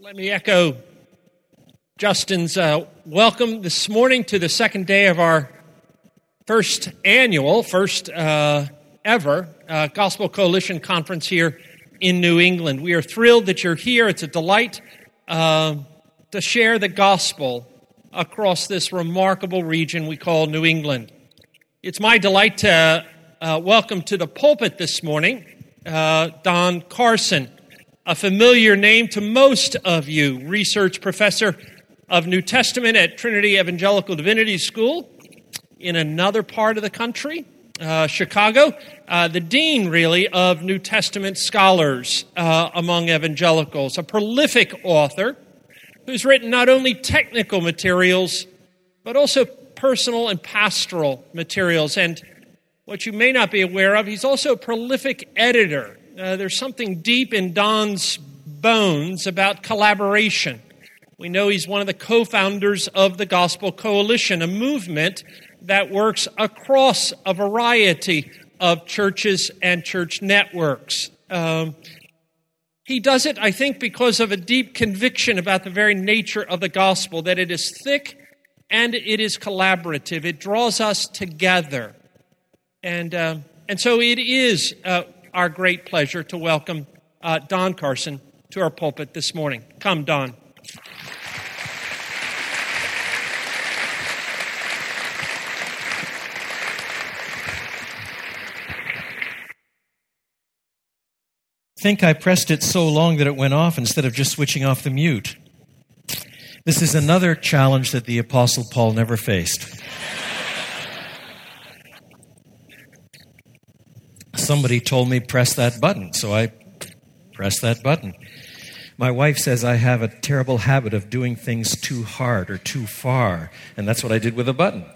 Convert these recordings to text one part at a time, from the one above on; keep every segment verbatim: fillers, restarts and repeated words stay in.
Let me echo Justin's uh, welcome this morning to the second day of our first annual, first uh, ever uh, Gospel Coalition Conference here in New England. We are thrilled that you're here. It's a delight uh, to share the gospel across this remarkable region we call New England. It's my delight to uh, welcome to the pulpit this morning uh, Don Carson, a familiar name to most of you, research professor of New Testament at Trinity Evangelical Divinity School in another part of the country, uh, Chicago, uh, the dean, really, of New Testament scholars uh, among evangelicals, a prolific author who's written not only technical materials, but also personal and pastoral materials. And what you may not be aware of, he's also a prolific editor. Uh, there's something deep in Don's bones about collaboration. We know he's one of the co-founders of the Gospel Coalition, a movement that works across a variety of churches and church networks. Um, he does it, I think, because of a deep conviction about the very nature of the gospel, that it is thick and it is collaborative. It draws us together. And uh, and so it is uh, our great pleasure to welcome uh, Don Carson to our pulpit this morning. Come, Don. I think I pressed it so long that it went off instead of just switching off the mute. This is another challenge that the Apostle Paul never faced. Somebody told me press that button, so I pressed that button. My wife says I have a terrible habit of doing things too hard or too far, and that's what I did with a button.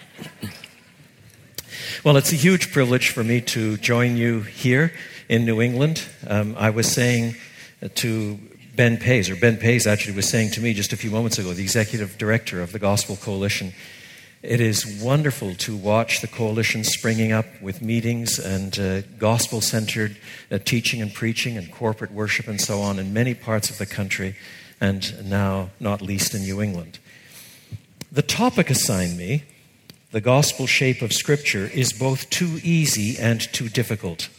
Well, it's a huge privilege for me to join you here in New England. Um, I was saying to Ben Pays, or Ben Pays actually was saying to me just a few moments ago, the executive director of the Gospel Coalition, it is wonderful to watch the coalition springing up with meetings and uh, gospel-centered uh, teaching and preaching and corporate worship and so on in many parts of the country, and now not least in New England. The topic assigned me, the gospel shape of Scripture, is both too easy and too difficult.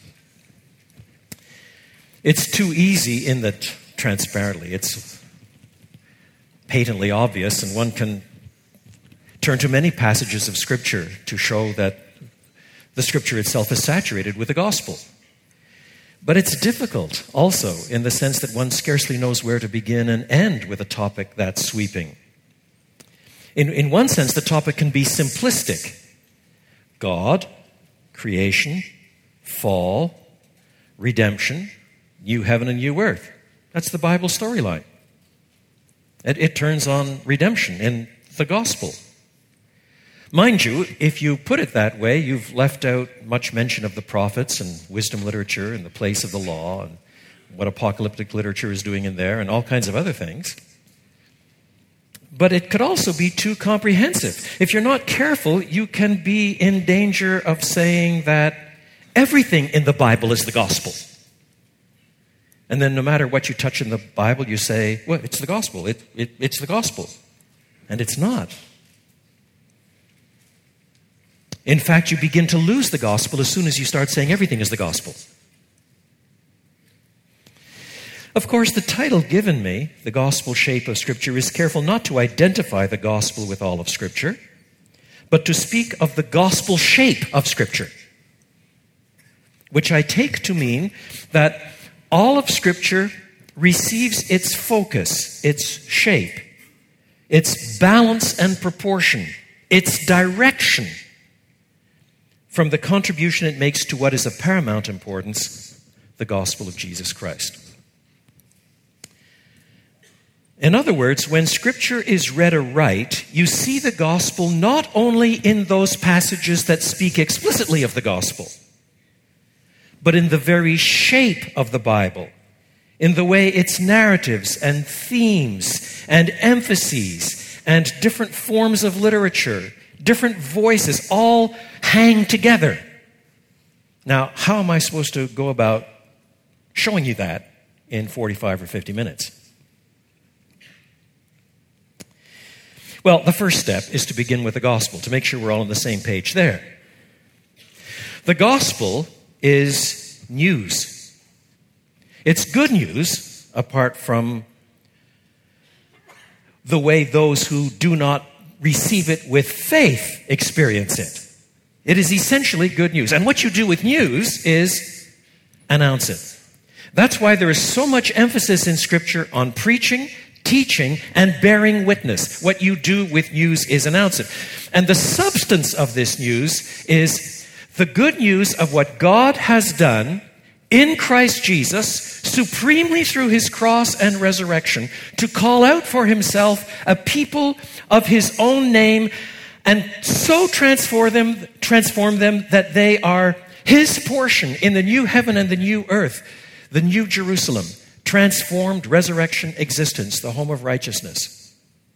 It's too easy in that, transparently, it's patently obvious, and one can turn to many passages of Scripture to show that the Scripture itself is saturated with the gospel. But it's difficult also in the sense that one scarcely knows where to begin and end with a topic that's sweeping. In, in one sense, the topic can be simplistic. God, creation, fall, redemption, new heaven and new earth. That's the Bible storyline. It, it turns on redemption in the gospel. Mind you, if you put it that way, you've left out much mention of the prophets and wisdom literature and the place of the law and what apocalyptic literature is doing in there and all kinds of other things. But it could also be too comprehensive. If you're not careful, you can be in danger of saying that everything in the Bible is the gospel. And then no matter what you touch in the Bible, you say, well, it's the gospel. It, it, it's the gospel. And it's not. In fact, you begin to lose the gospel as soon as you start saying everything is the gospel. Of course, the title given me, The Gospel Shape of Scripture, is careful not to identify the gospel with all of Scripture, but to speak of the gospel shape of Scripture, which I take to mean that all of Scripture receives its focus, its shape, its balance and proportion, its direction from the contribution it makes to what is of paramount importance, the gospel of Jesus Christ. In other words, when Scripture is read aright, you see the gospel not only in those passages that speak explicitly of the gospel, but in the very shape of the Bible, in the way its narratives and themes and emphases and different forms of literature, different voices all hang together. Now, how am I supposed to go about showing you that in forty-five or fifty minutes? Well, the first step is to begin with the gospel, to make sure we're all on the same page there. The gospel is news. It's good news, apart from the way those who do not receive it with faith experience it. It is essentially good news. And what you do with news is announce it. That's why there is so much emphasis in Scripture on preaching, teaching, and bearing witness. What you do with news is announce it. And the substance of this news is the good news of what God has done in Christ Jesus, supremely through his cross and resurrection, to call out for himself a people of his own name and so transform them, transform them that they are his portion in the new heaven and the new earth, the new Jerusalem, transformed resurrection existence, the home of righteousness.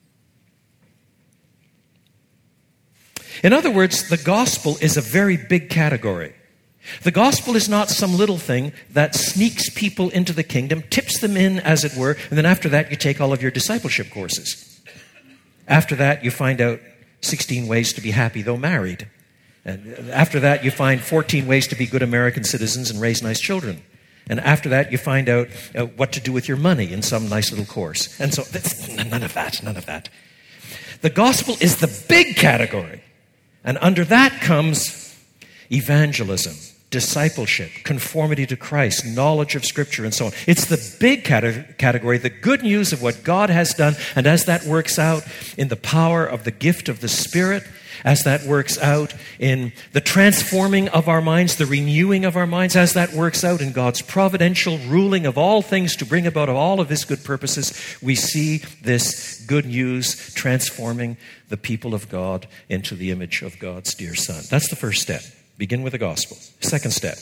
In other words, the gospel is a very big category. The gospel is not some little thing that sneaks people into the kingdom, tips them in, as it were, and then after that you take all of your discipleship courses. After that you find out sixteen ways to be happy though married. And after that you find fourteen ways to be good American citizens and raise nice children. And after that you find out uh, what to do with your money in some nice little course. And so that's, none of that, none of that. The gospel is the big category. And under that comes evangelism, discipleship, conformity to Christ, knowledge of Scripture, and so on. It's the big cate- category, the good news of what God has done, and as that works out in the power of the gift of the Spirit, as that works out in the transforming of our minds, the renewing of our minds, as that works out in God's providential ruling of all things to bring about all of his good purposes, we see this good news transforming the people of God into the image of God's dear Son. That's the first step. Begin with the gospel. Second step.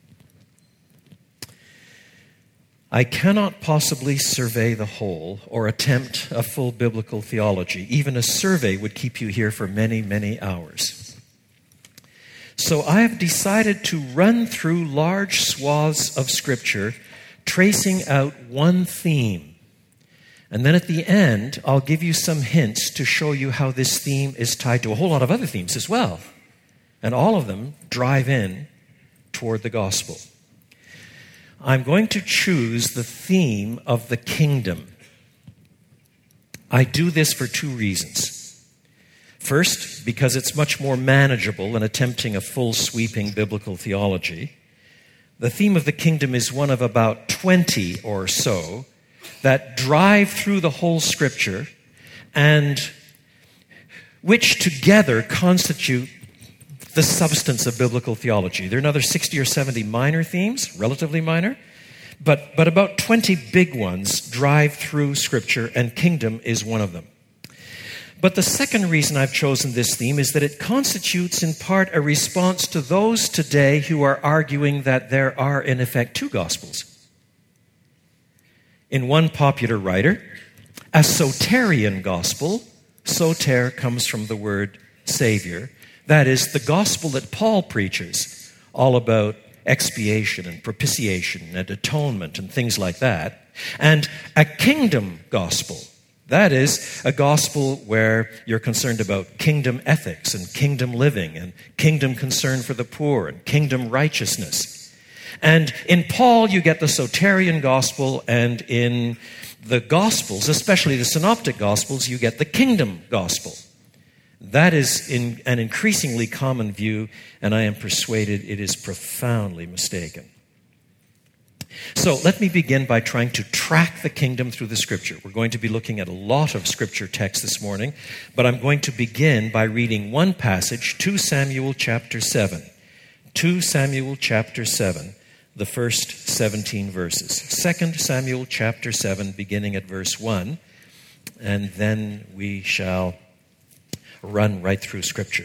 I cannot possibly survey the whole or attempt a full biblical theology. Even a survey would keep you here for many, many hours. So I have decided to run through large swaths of Scripture, tracing out one theme. And then at the end, I'll give you some hints to show you how this theme is tied to a whole lot of other themes as well. And all of them drive in toward the gospel. I'm going to choose the theme of the kingdom. I do this for two reasons. First, because it's much more manageable than attempting a full sweeping biblical theology. The theme of the kingdom is one of about twenty or so that drive through the whole Scripture and which together constitute the substance of biblical theology. There are another sixty or seventy minor themes, relatively minor, but, but about twenty big ones drive through Scripture, and kingdom is one of them. But the second reason I've chosen this theme is that it constitutes in part a response to those today who are arguing that there are, in effect, two gospels. In one popular writer, a soterian gospel, soter comes from the word Savior, that is, the gospel that Paul preaches, all about expiation and propitiation and atonement and things like that. And a kingdom gospel, that is, a gospel where you're concerned about kingdom ethics and kingdom living and kingdom concern for the poor and kingdom righteousness. And in Paul, you get the soterian gospel, and in the gospels, especially the synoptic gospels, you get the kingdom gospel. That is in an increasingly common view, and I am persuaded it is profoundly mistaken. So let me begin by trying to track the kingdom through the Scripture. We're going to be looking at a lot of Scripture text this morning, but I'm going to begin by reading one passage, Second Samuel chapter seven. Second Samuel chapter seven, the first seventeen verses. Second Samuel chapter seven, beginning at verse one, and then we shall run right through Scripture.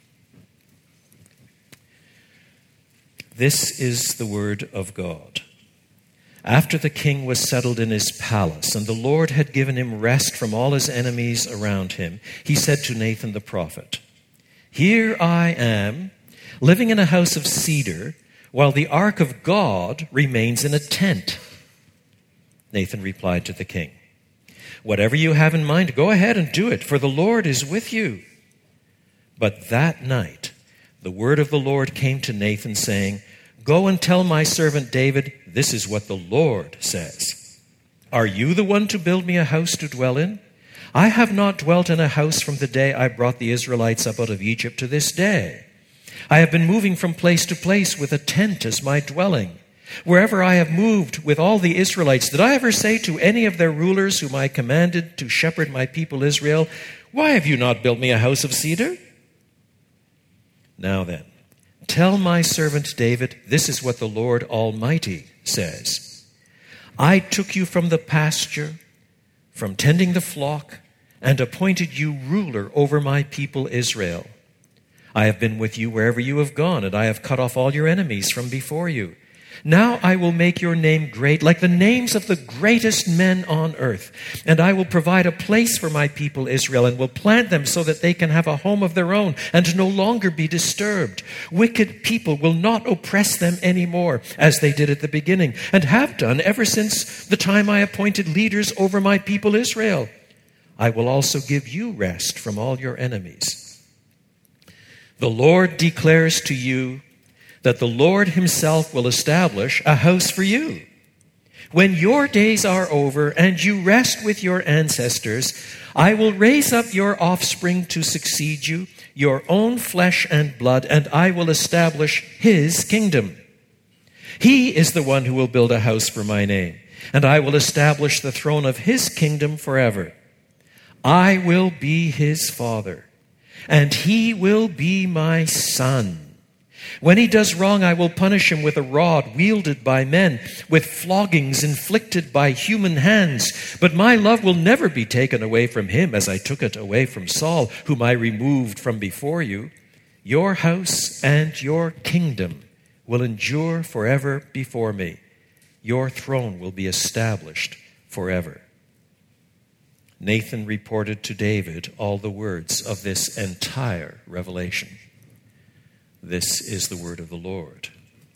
This is the word of God. After the king was settled in his palace, and the Lord had given him rest from all his enemies around him, he said to Nathan the prophet, "Here I am, living in a house of cedar, while the ark of God remains in a tent." Nathan replied to the king, Whatever you have in mind, go ahead and do it, for the Lord is with you." But that night, the word of the Lord came to Nathan, saying, "Go and tell my servant David, this is what the Lord says. Are you the one to build me a house to dwell in? I have not dwelt in a house from the day I brought the Israelites up out of Egypt to this day. I have been moving from place to place with a tent as my dwelling. Wherever I have moved with all the Israelites, did I ever say to any of their rulers whom I commanded to shepherd my people Israel, 'Why have you not built me a house of cedar?' Now then, tell my servant David, this is what the Lord Almighty says. I took you from the pasture, from tending the flock, and appointed you ruler over my people Israel. I have been with you wherever you have gone, and I have cut off all your enemies from before you. Now I will make your name great, like the names of the greatest men on earth. And I will provide a place for my people Israel, and will plant them so that they can have a home of their own and no longer be disturbed. Wicked people will not oppress them anymore, as they did at the beginning, and have done ever since the time I appointed leaders over my people Israel. I will also give you rest from all your enemies. The Lord declares to you that the Lord himself will establish a house for you. When your days are over and you rest with your ancestors, I will raise up your offspring to succeed you, your own flesh and blood, and I will establish his kingdom. He is the one who will build a house for my name, and I will establish the throne of his kingdom forever. I will be his father, and he will be my son. When he does wrong, I will punish him with a rod wielded by men, with floggings inflicted by human hands. But my love will never be taken away from him, as I took it away from Saul, whom I removed from before you. Your house and your kingdom will endure forever before me. Your throne will be established forever." Nathan reported to David all the words of this entire revelation. This is the word of the Lord.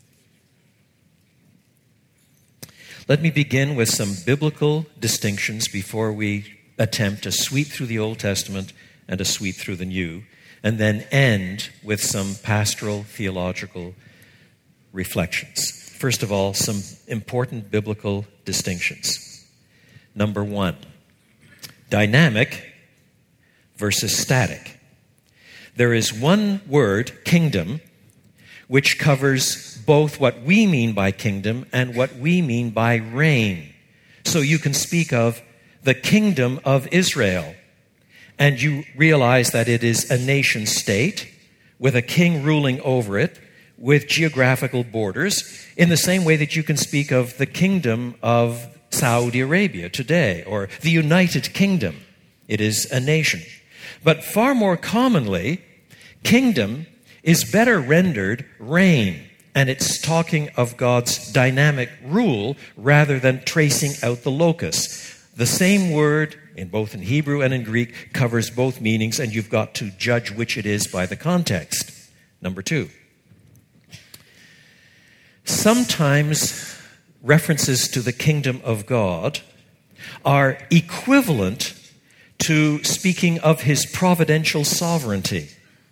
Let me begin with some biblical distinctions before we attempt a sweep through the Old Testament and a sweep through the New, and then end with some pastoral theological reflections. First of all, some important biblical distinctions. Number one, dynamic versus static. There is one word, kingdom, which covers both what we mean by kingdom and what we mean by reign. So you can speak of the kingdom of Israel, and you realize that it is a nation state with a king ruling over it, with geographical borders, in the same way that you can speak of the kingdom of Saudi Arabia today, or the United Kingdom. It is a nation. But far more commonly, kingdom is better rendered reign, and it's talking of God's dynamic rule rather than tracing out the locus. The same word, in both in Hebrew and in Greek, covers both meanings, and you've got to judge which it is by the context. Number two, sometimes references to the kingdom of God are equivalent to speaking of his providential sovereignty.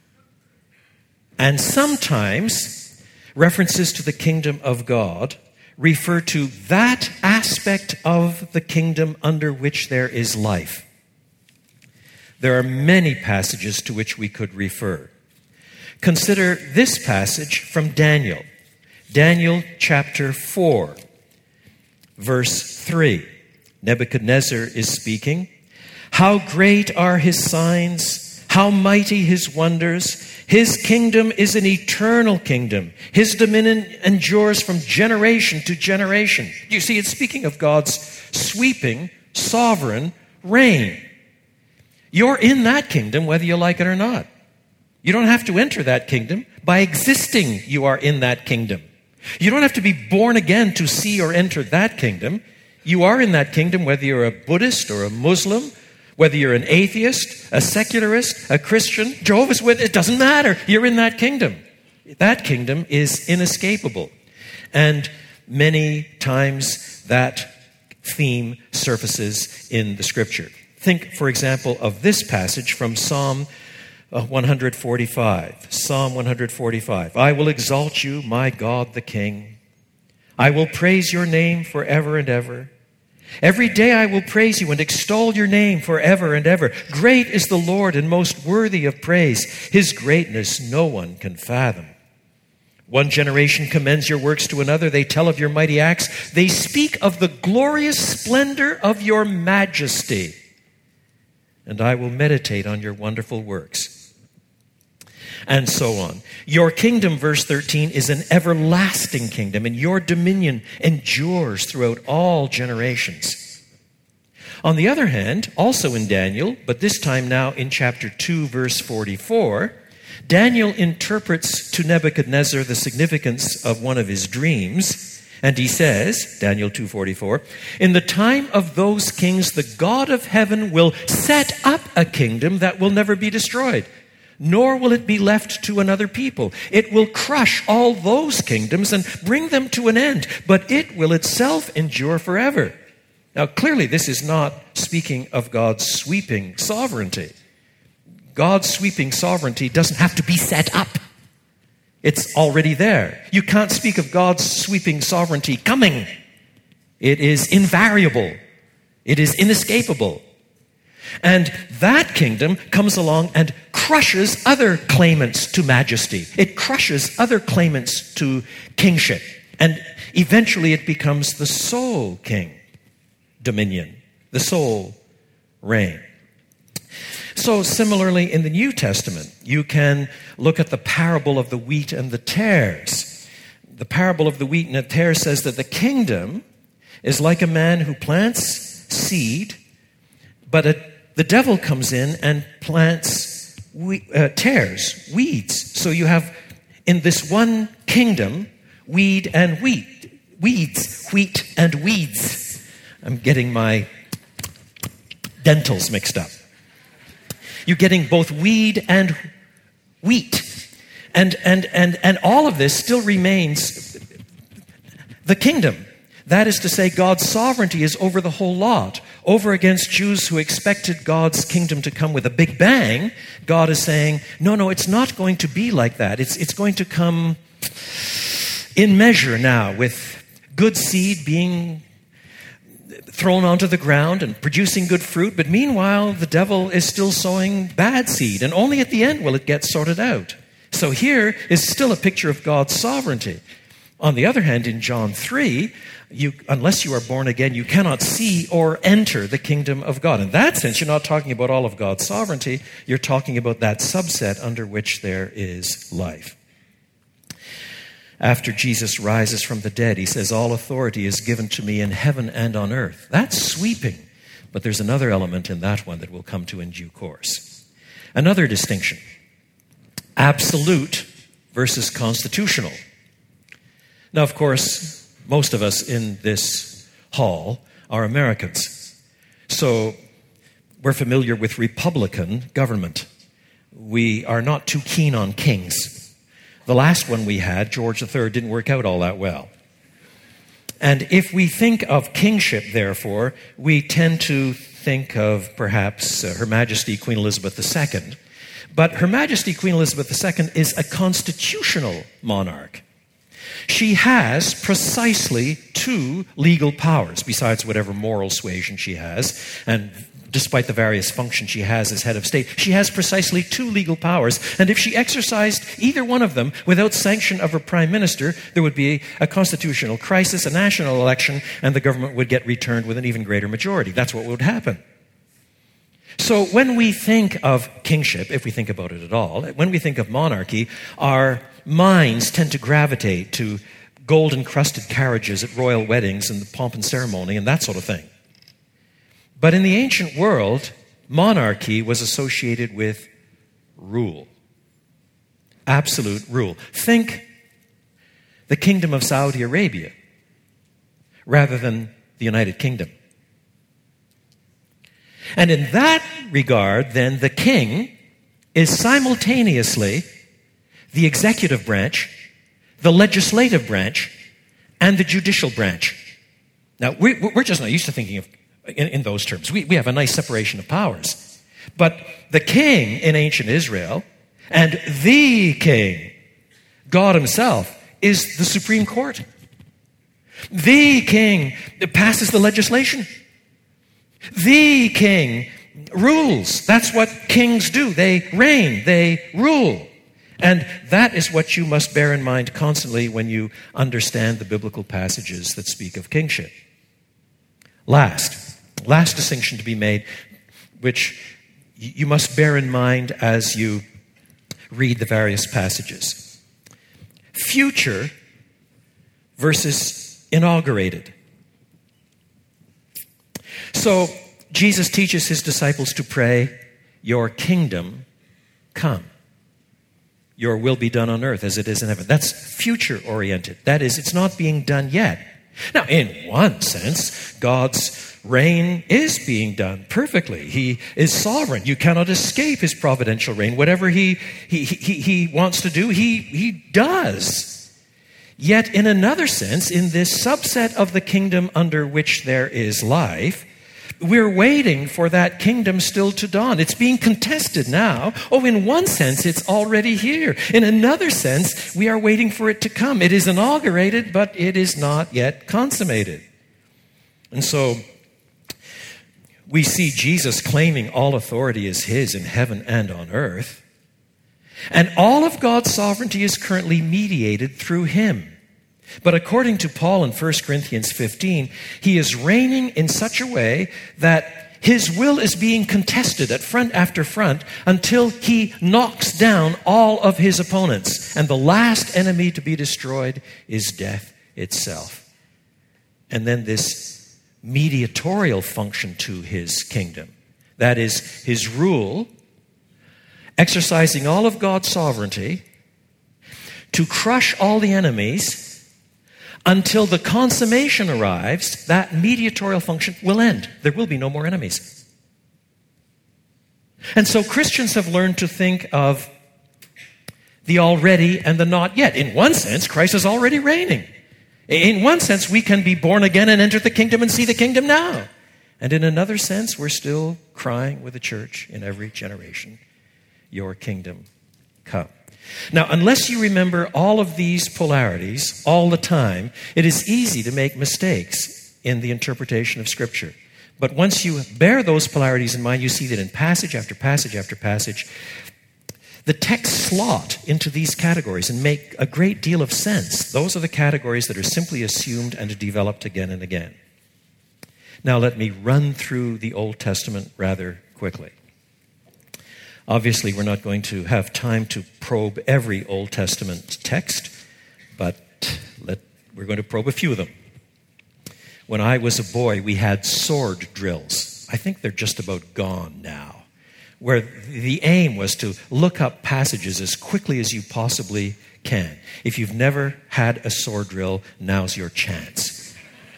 And sometimes references to the kingdom of God refer to that aspect of the kingdom under which there is life. There are many passages to which we could refer. Consider this passage from Daniel. Daniel chapter four, verse three. Nebuchadnezzar is speaking. How great are his signs, how mighty his wonders. His kingdom is an eternal kingdom. His dominion endures from generation to generation. You see, it's speaking of God's sweeping, sovereign reign. You're in that kingdom whether you like it or not. You don't have to enter that kingdom. By existing, you are in that kingdom. You don't have to be born again to see or enter that kingdom. You are in that kingdom whether you're a Buddhist or a Muslim, whether you're an atheist, a secularist, a Christian, Jehovah's Witness, it doesn't matter. You're in that kingdom. That kingdom is inescapable. And many times that theme surfaces in the Scripture. Think, for example, of this passage from Psalm one forty-five. Psalm one forty-five. I will exalt you, my God the King. I will praise your name forever and ever. Every day I will praise you and extol your name forever and ever. Great is the Lord and most worthy of praise. His greatness no one can fathom. One generation commends your works to another. They tell of your mighty acts. They speak of the glorious splendor of your majesty. And I will meditate on your wonderful works. And so on. Your kingdom, verse thirteen, is an everlasting kingdom, and your dominion endures throughout all generations. On the other hand, also in Daniel, but this time now in chapter two, verse forty-four, Daniel interprets to Nebuchadnezzar the significance of one of his dreams, and he says, Daniel two forty-four, in the time of those kings, the God of heaven will set up a kingdom that will never be destroyed, nor will it be left to another people. It will crush all those kingdoms and bring them to an end, but it will itself endure forever. Now, clearly, this is not speaking of God's sweeping sovereignty. God's sweeping sovereignty doesn't have to be set up. It's already there. You can't speak of God's sweeping sovereignty coming. It is invariable. It is inescapable. And that kingdom comes along and crushes other claimants to majesty. It crushes other claimants to kingship. And eventually it becomes the sole king dominion, the sole reign. So similarly in the New Testament, you can look at the parable of the wheat and the tares. The parable of the wheat and the tares says that the kingdom is like a man who plants seed, but a The devil comes in and plants we, uh, tares, weeds. So you have in this one kingdom weed and wheat, weeds, wheat and weeds. I'm getting my dentals mixed up. You're getting both weed and wheat, and and and and all of this still remains the kingdom. That is to say, God's sovereignty is over the whole lot. Over against Jews who expected God's kingdom to come with a big bang, God is saying, no, no, it's not going to be like that. It's, it's going to come in measure now, with good seed being thrown onto the ground and producing good fruit. But meanwhile, the devil is still sowing bad seed, and only at the end will it get sorted out. So here is still a picture of God's sovereignty. On the other hand, in John three, you, unless you are born again, you cannot see or enter the kingdom of God. In that sense, you're not talking about all of God's sovereignty. You're talking about that subset under which there is life. After Jesus rises from the dead, he says, all authority is given to me in heaven and on earth. That's sweeping. But there's another element in that one that we'll come to in due course. Another distinction. Absolute versus constitutional. Now, of course, most of us in this hall are Americans. So we're familiar with Republican government. We are not too keen on kings. The last one we had, George the Third, didn't work out all that well. And if we think of kingship, therefore, we tend to think of perhaps uh, Her Majesty Queen Elizabeth the Second. But Her Majesty Queen Elizabeth the Second is a constitutional monarch. She has precisely two legal powers, besides whatever moral suasion she has, and despite the various functions she has as head of state, she has precisely two legal powers. And if she exercised either one of them without sanction of her prime minister, there would be a constitutional crisis, a national election, and the government would get returned with an even greater majority. That's what would happen. So when we think of kingship, if we think about it at all, when we think of monarchy, our minds tend to gravitate to gold-encrusted carriages at royal weddings and the pomp and ceremony and that sort of thing. But in the ancient world, monarchy was associated with rule. Absolute rule. Think the Kingdom of Saudi Arabia rather than the United Kingdom. And in that regard, then, the king is simultaneously the executive branch, the legislative branch, and the judicial branch. Now, we, we're just not used to thinking of in, in those terms. We, we have a nice separation of powers. But the king in ancient Israel and the king, God himself, is the supreme court. The king passes the legislation. The king rules. That's what kings do. They reign. They rule. And that is what you must bear in mind constantly when you understand the biblical passages that speak of kingship. Last, last distinction to be made, which you must bear in mind as you read the various passages. Future versus inaugurated. So, Jesus teaches his disciples to pray, "Your kingdom come. Your will be done on earth as it is in heaven." That's future-oriented. That is, it's not being done yet. Now, in one sense, God's reign is being done perfectly. He is sovereign. You cannot escape his providential reign. Whatever he, he, he, he wants to do, he, he does. Yet, in another sense, in this subset of the kingdom under which there is life, we're waiting for that kingdom still to dawn. It's being contested now. Oh, in one sense, it's already here. In another sense, we are waiting for it to come. It is inaugurated, but it is not yet consummated. And so, we see Jesus claiming all authority is his in heaven and on earth. And all of God's sovereignty is currently mediated through him. But according to Paul in First Corinthians fifteen, he is reigning in such a way that his will is being contested at front after front until he knocks down all of his opponents. And the last enemy to be destroyed is death itself. And then this mediatorial function to his kingdom. That is, his rule, exercising all of God's sovereignty to crush all the enemies. Until the consummation arrives, that mediatorial function will end. There will be no more enemies. And so Christians have learned to think of the already and the not yet. In one sense, Christ is already reigning. In one sense, we can be born again and enter the kingdom and see the kingdom now. And in another sense, we're still crying with the church in every generation, "Your kingdom come." Now, unless you remember all of these polarities all the time, it is easy to make mistakes in the interpretation of Scripture. But once you bear those polarities in mind, you see that in passage after passage after passage, the texts slot into these categories and make a great deal of sense. Those are the categories that are simply assumed and developed again and again. Now, let me run through the Old Testament rather quickly. Obviously, we're not going to have time to probe every Old Testament text, but let, we're going to probe a few of them. When I was a boy, we had sword drills. I think they're just about gone now, where the aim was to look up passages as quickly as you possibly can. If you've never had a sword drill, now's your chance.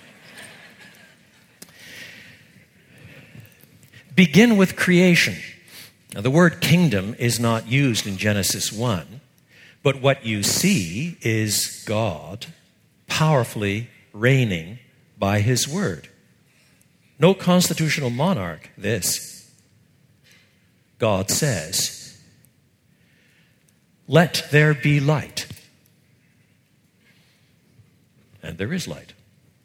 Begin with creation. Now, the word kingdom is not used in Genesis one, but what you see is God powerfully reigning by his word. No constitutional monarch, this. God says, "Let there be light." And there is light.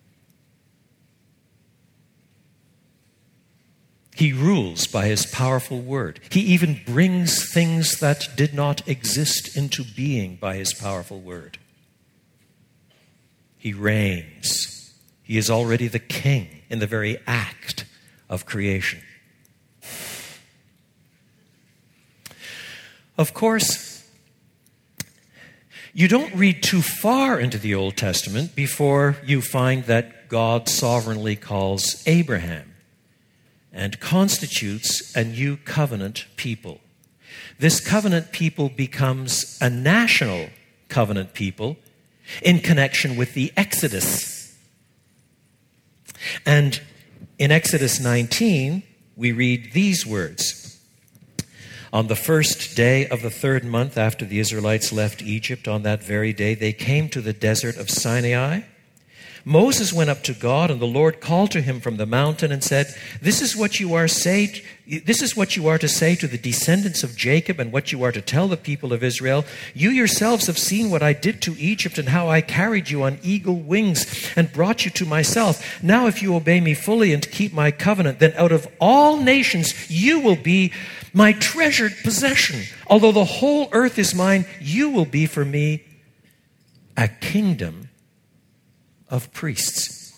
He rules by his powerful word. He even brings things that did not exist into being by his powerful word. He reigns. He is already the king in the very act of creation. Of course, you don't read too far into the Old Testament before you find that God sovereignly calls Abraham and constitutes a new covenant people. This covenant people becomes a national covenant people in connection with the Exodus. And in Exodus nineteen, we read these words. "On the first day of the third month after the Israelites left Egypt, on that very day they came to the desert of Sinai. Moses went up to God, and the Lord called to him from the mountain and said, This is what you are say, this is what you are to say to the descendants of Jacob, and what you are to tell the people of Israel. You yourselves have seen what I did to Egypt, and how I carried you on eagle wings and brought you to myself. Now if you obey me fully and keep my covenant, then out of all nations you will be my treasured possession. Although the whole earth is mine, you will be for me a kingdom of priests.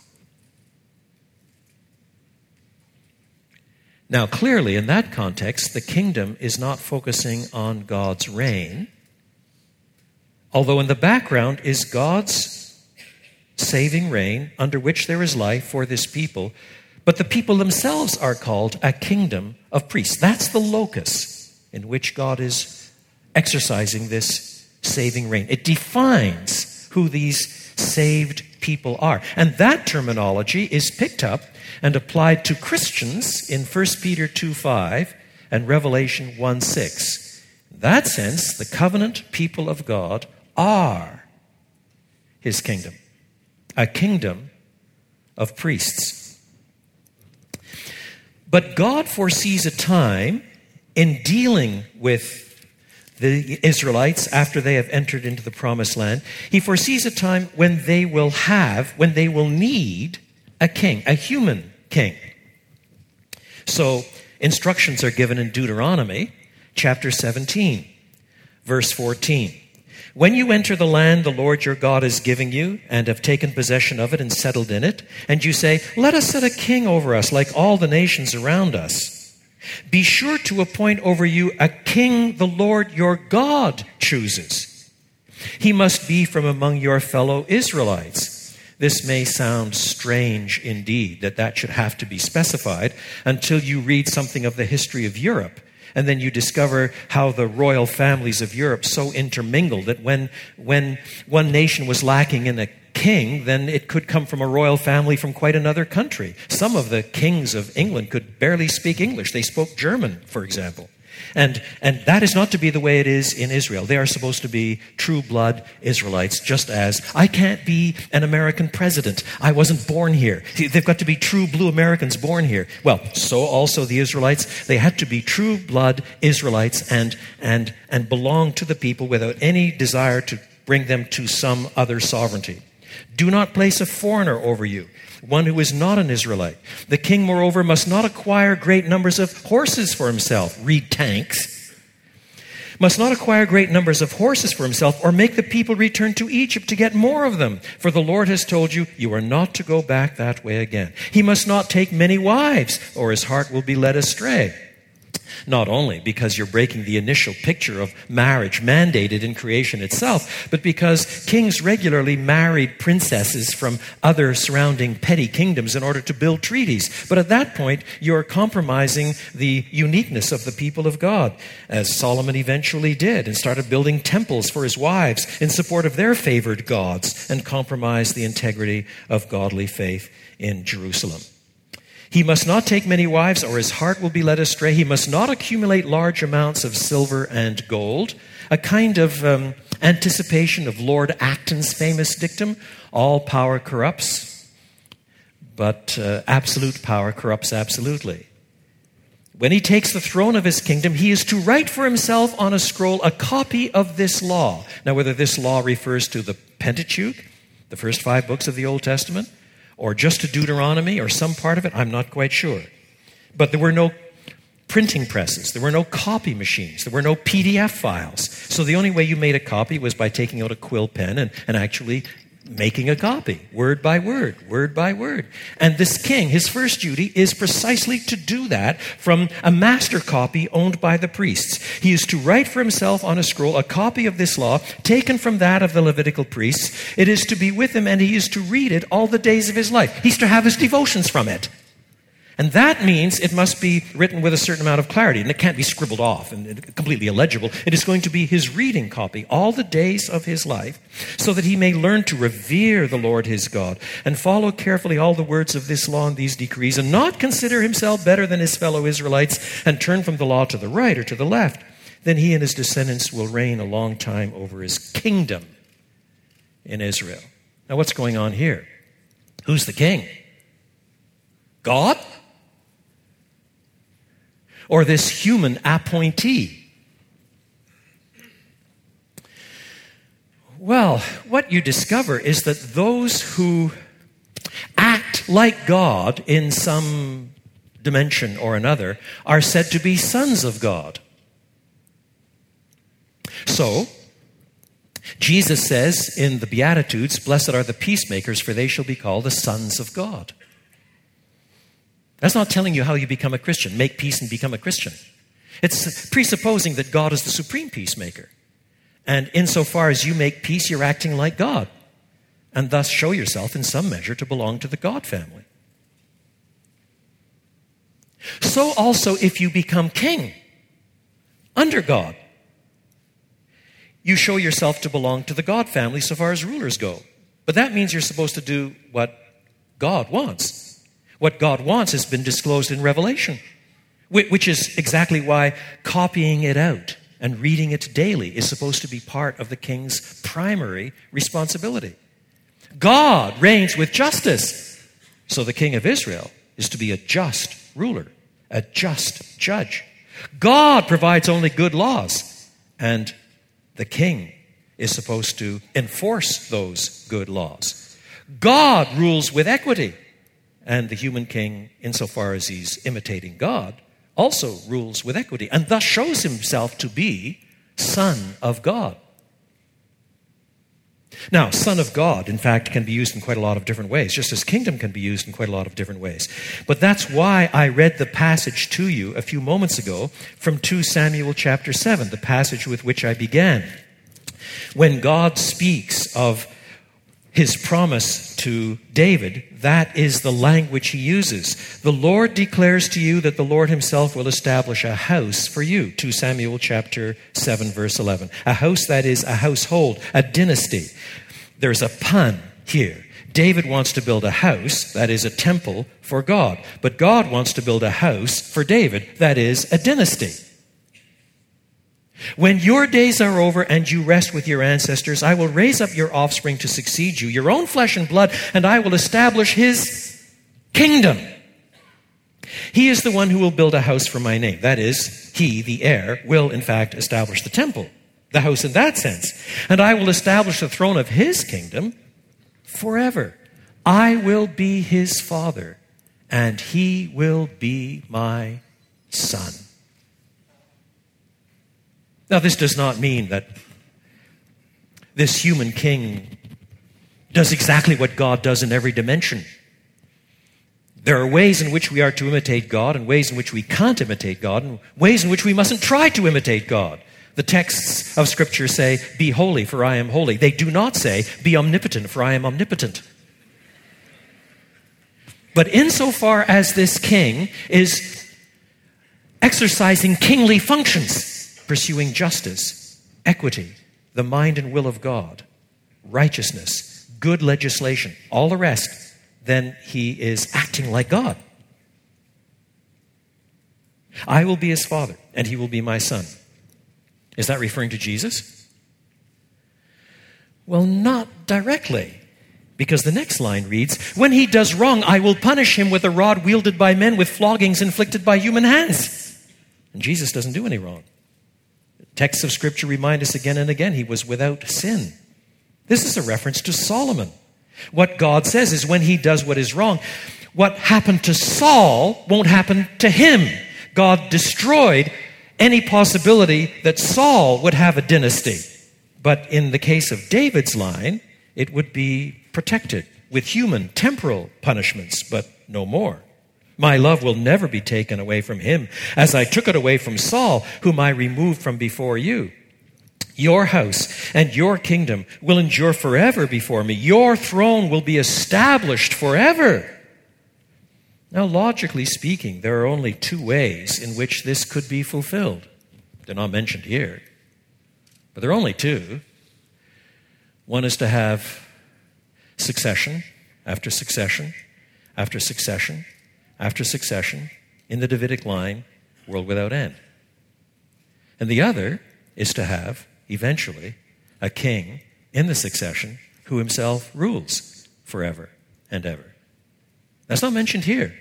Now, clearly, in that context, the kingdom is not focusing on God's reign, although in the background is God's saving reign under which there is life for this people. But the people themselves are called a kingdom of priests. That's the locus in which God is exercising this saving reign. It defines who these saved people are. And that terminology is picked up and applied to Christians in First Peter two five and Revelation one six. In that sense, the covenant people of God are his kingdom, a kingdom of priests. But God foresees a time in dealing with the Israelites after they have entered into the promised land. He foresees a time when they will have, when they will need a king, a human king. So instructions are given in Deuteronomy chapter seventeen, verse fourteen. When you enter the land the Lord your God is giving you, and have taken possession of it and settled in it, and you say, Let us set a king over us like all the nations around us, be sure to appoint over you a king the Lord your God chooses. He must be from among your fellow Israelites. This may sound strange indeed that that should have to be specified until you read something of the history of Europe. And then you discover how the royal families of Europe so intermingled that when, when one nation was lacking in a king, then it could come from a royal family from quite another country. Some of the kings of England could barely speak English. They spoke German, for example. And, and that is not to be the way it is in Israel. They are supposed to be true blood Israelites, just as I can't be an American president. I wasn't born here. They've got to be true blue Americans born here. Well, so also the Israelites, they had to be true blood Israelites and, and, and belong to the people without any desire to bring them to some other sovereignty. Do not place a foreigner over you, one who is not an Israelite. The king, moreover, must not acquire great numbers of horses for himself. Read tanks. Must not acquire great numbers of horses for himself, or make the people return to Egypt to get more of them. For the Lord has told you, you are not to go back that way again. He must not take many wives, or his heart will be led astray. Not only because you're breaking the initial picture of marriage mandated in creation itself, but because kings regularly married princesses from other surrounding petty kingdoms in order to build treaties. But at that point, you're compromising the uniqueness of the people of God, as Solomon eventually did, and started building temples for his wives in support of their favored gods, and compromised the integrity of godly faith in Jerusalem. He must not take many wives, or his heart will be led astray. He must not accumulate large amounts of silver and gold, a kind of um, anticipation of Lord Acton's famous dictum, all power corrupts, but uh, absolute power corrupts absolutely. When he takes the throne of his kingdom, he is to write for himself on a scroll a copy of this law. Now, whether this law refers to the Pentateuch, the first five books of the Old Testament, or just to Deuteronomy, or some part of it, I'm not quite sure. But there were no printing presses. There were no copy machines. There were no P D F files. So the only way you made a copy was by taking out a quill pen and, and actually making a copy, word by word, word by word. And this king, his first duty is precisely to do that from a master copy owned by the priests. He is to write for himself on a scroll a copy of this law, taken from that of the Levitical priests. It is to be with him, and he is to read it all the days of his life. He's to have his devotions from it. And that means it must be written with a certain amount of clarity, and it can't be scribbled off and completely illegible. It is going to be his reading copy all the days of his life, so that he may learn to revere the Lord his God and follow carefully all the words of this law and these decrees, and not consider himself better than his fellow Israelites and turn from the law to the right or to the left. Then he and his descendants will reign a long time over his kingdom in Israel. Now, what's going on here? Who's the king? God? Or this human appointee? Well, what you discover is that those who act like God in some dimension or another are said to be sons of God. So, Jesus says in the Beatitudes, "Blessed are the peacemakers, for they shall be called the sons of God." That's not telling you how you become a Christian. Make peace and become a Christian. It's presupposing that God is the supreme peacemaker. And insofar as you make peace, you're acting like God, and thus show yourself in some measure to belong to the God family. So also if you become king under God, you show yourself to belong to the God family so far as rulers go. But that means you're supposed to do what God wants. What God wants has been disclosed in Revelation, which is exactly why copying it out and reading it daily is supposed to be part of the king's primary responsibility. God reigns with justice, so the king of Israel is to be a just ruler, a just judge. God provides only good laws, and the king is supposed to enforce those good laws. God rules with equity, and the human king, insofar as he's imitating God, also rules with equity, and thus shows himself to be Son of God. Now, Son of God, in fact, can be used in quite a lot of different ways, just as kingdom can be used in quite a lot of different ways. But that's why I read the passage to you a few moments ago from Second Samuel chapter seven, the passage with which I began. When God speaks of his promise to David, that is the language he uses. The Lord declares to you that the Lord himself will establish a house for you. Second Samuel chapter seven, verse eleven. A house, that is a household, a dynasty. There's a pun here. David wants to build a house, that is a temple, for God. But God wants to build a house for David, that is a dynasty. When your days are over and you rest with your ancestors, I will raise up your offspring to succeed you, your own flesh and blood, and I will establish his kingdom. He is the one who will build a house for my name. That is, he, the heir, will in fact establish the temple, the house in that sense. And I will establish the throne of his kingdom forever. I will be his father, and he will be my son. Now, this does not mean that this human king does exactly what God does in every dimension. There are ways in which we are to imitate God and ways in which we can't imitate God and ways in which we mustn't try to imitate God. The texts of Scripture say, "Be holy, for I am holy." They do not say, "Be omnipotent, for I am omnipotent." But insofar as this king is exercising kingly functions, pursuing justice, equity, the mind and will of God, righteousness, good legislation, all the rest, then he is acting like God. I will be his father, and he will be my son. Is that referring to Jesus? Well, not directly, because the next line reads, "When he does wrong, I will punish him with a rod wielded by men, with floggings inflicted by human hands." And Jesus doesn't do any wrong. Texts of Scripture remind us again and again he was without sin. This is a reference to Solomon. What God says is when he does what is wrong, what happened to Saul won't happen to him. God destroyed any possibility that Saul would have a dynasty. But in the case of David's line, it would be protected with human, temporal punishments, but no more. My love will never be taken away from him, as I took it away from Saul, whom I removed from before you. Your house and your kingdom will endure forever before me. Your throne will be established forever. Now, logically speaking, there are only two ways in which this could be fulfilled. They're not mentioned here, but there are only two. One is to have succession after succession after succession after succession in the Davidic line, world without end. And the other is to have, eventually, a king in the succession who himself rules forever and ever That's not mentioned here.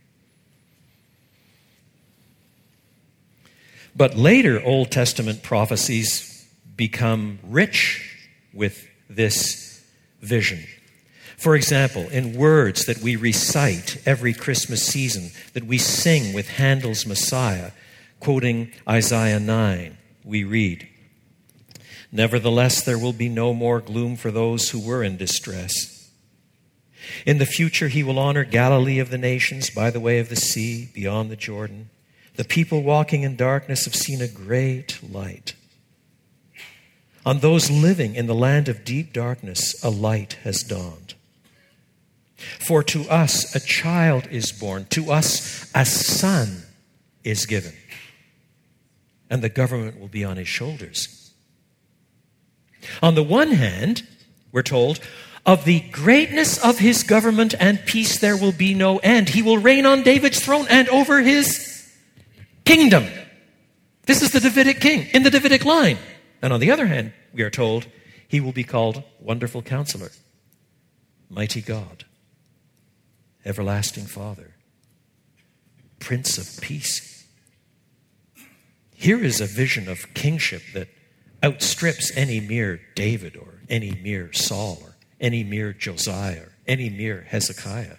But later Old Testament prophecies become rich with this vision. For example, in words that we recite every Christmas season, that we sing with Handel's Messiah, quoting Isaiah nine, we read, "Nevertheless, there will be no more gloom for those who were in distress. In the future, he will honor Galilee of the nations by the way of the sea, beyond the Jordan. The people walking in darkness have seen a great light. On those living in the land of deep darkness, a light has dawned. For to us a child is born, to us a son is given, and the government will be on his shoulders." On the one hand, we're told, of the greatness of his government and peace there will be no end. He will reign on David's throne and over his kingdom. This is the Davidic king, in the Davidic line. And on the other hand, we are told, he will be called Wonderful Counselor, Mighty God, Everlasting Father, Prince of Peace. Here is a vision of kingship that outstrips any mere David or any mere Saul or any mere Josiah or any mere Hezekiah.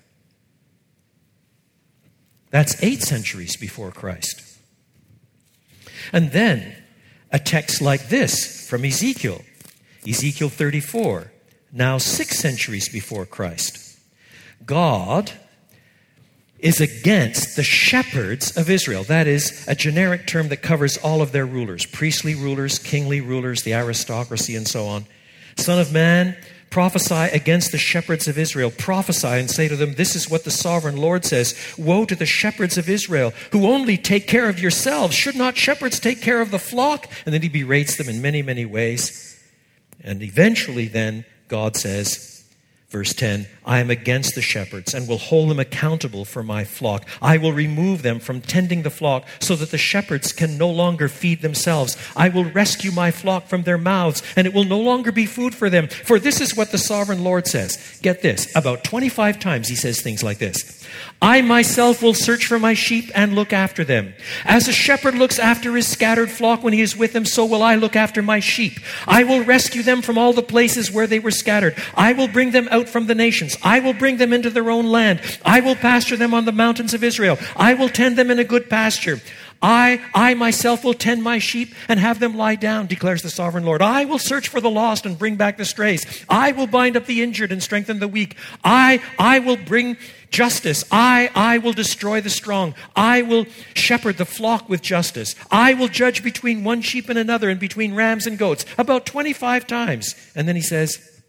That's eight centuries before Christ. And then a text like this from Ezekiel, Ezekiel thirty-four, now six centuries before Christ. God is against the shepherds of Israel. That is a generic term that covers all of their rulers, priestly rulers, kingly rulers, the aristocracy, and so on. Son of man, prophesy against the shepherds of Israel. Prophesy and say to them, this is what the sovereign Lord says. Woe to the shepherds of Israel who only take care of yourselves. Should not shepherds take care of the flock? And then he berates them in many, many ways. And eventually then God says, verse ten, I am against the shepherds and will hold them accountable for my flock. I will remove them from tending the flock so that the shepherds can no longer feed themselves. I will rescue my flock from their mouths and it will no longer be food for them. For this is what the sovereign Lord says. Get this, about twenty-five times he says things like this. I myself will search for my sheep and look after them. As a shepherd looks after his scattered flock when he is with them, so will I look after my sheep. I will rescue them from all the places where they were scattered. I will bring them out from the nations. I will bring them into their own land. I will pasture them on the mountains of Israel. I will tend them in a good pasture. I, I myself will tend my sheep and have them lie down, declares the sovereign Lord. I will search for the lost and bring back the strays. I will bind up the injured and strengthen the weak. I, I will bring justice. I, I will destroy the strong. I will shepherd the flock with justice. I will judge between one sheep and another and between rams and goats. About twenty-five times. And then he says,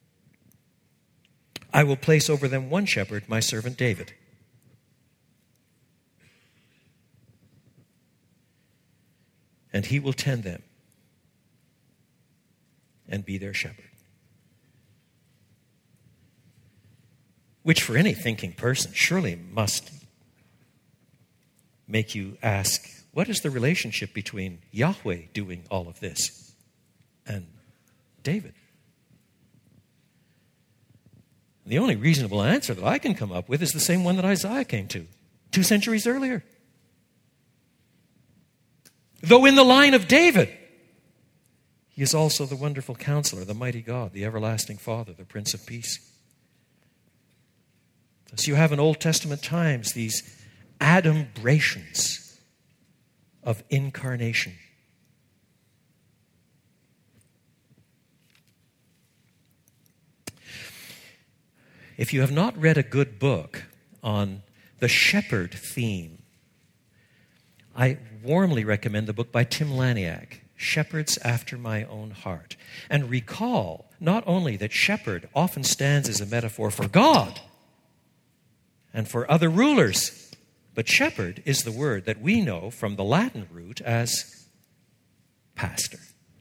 I will place over them one shepherd, my servant David. And he will tend them and be their shepherd. Which for any thinking person surely must make you ask, what is the relationship between Yahweh doing all of this and David? The only reasonable answer that I can come up with is the same one that Isaiah came to, two centuries earlier. Though in the line of David, he is also the wonderful counselor, the mighty God, the everlasting Father, the Prince of Peace. So you have in Old Testament times these adumbrations of incarnation. If you have not read a good book on the shepherd theme, I warmly recommend the book by Tim Laniak, Shepherds After My Own Heart. And recall not only that shepherd often stands as a metaphor for God and for other rulers, but shepherd is the word that we know from the Latin root as pastor.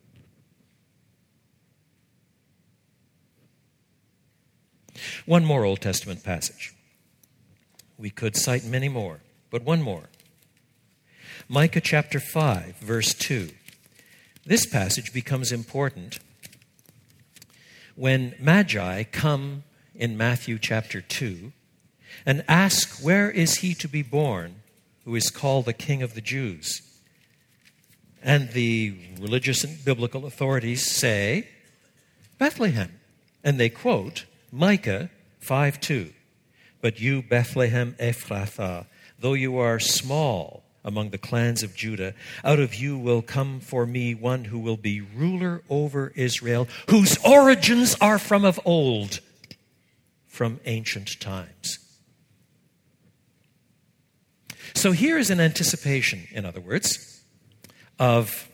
One more Old Testament passage. We could cite many more, but one more. Micah chapter five, verse two. This passage becomes important when Magi come in Matthew chapter two and ask, where is he to be born who is called the King of the Jews? And the religious and biblical authorities say, Bethlehem. And they quote Micah five two. But you, Bethlehem Ephrathah, though you are small among the clans of Judah, out of you will come for me one who will be ruler over Israel, whose origins are from of old, from ancient times. So here is an anticipation, in other words, of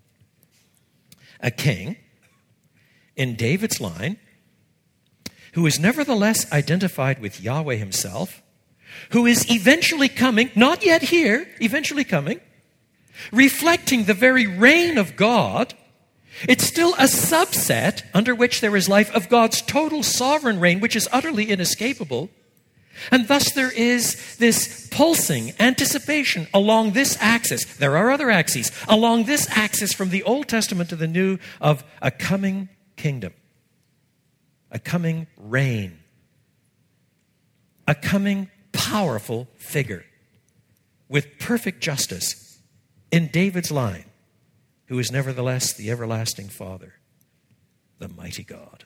a king in David's line who is nevertheless identified with Yahweh himself, who is eventually coming, not yet here, eventually coming, reflecting the very reign of God. It's still a subset under which there is life of God's total sovereign reign, which is utterly inescapable. And thus there is this pulsing anticipation along this axis. There are other axes. Along this axis from the Old Testament to the New of a coming kingdom, a coming reign, a coming powerful figure with perfect justice in David's line, who is nevertheless the everlasting Father, the mighty God.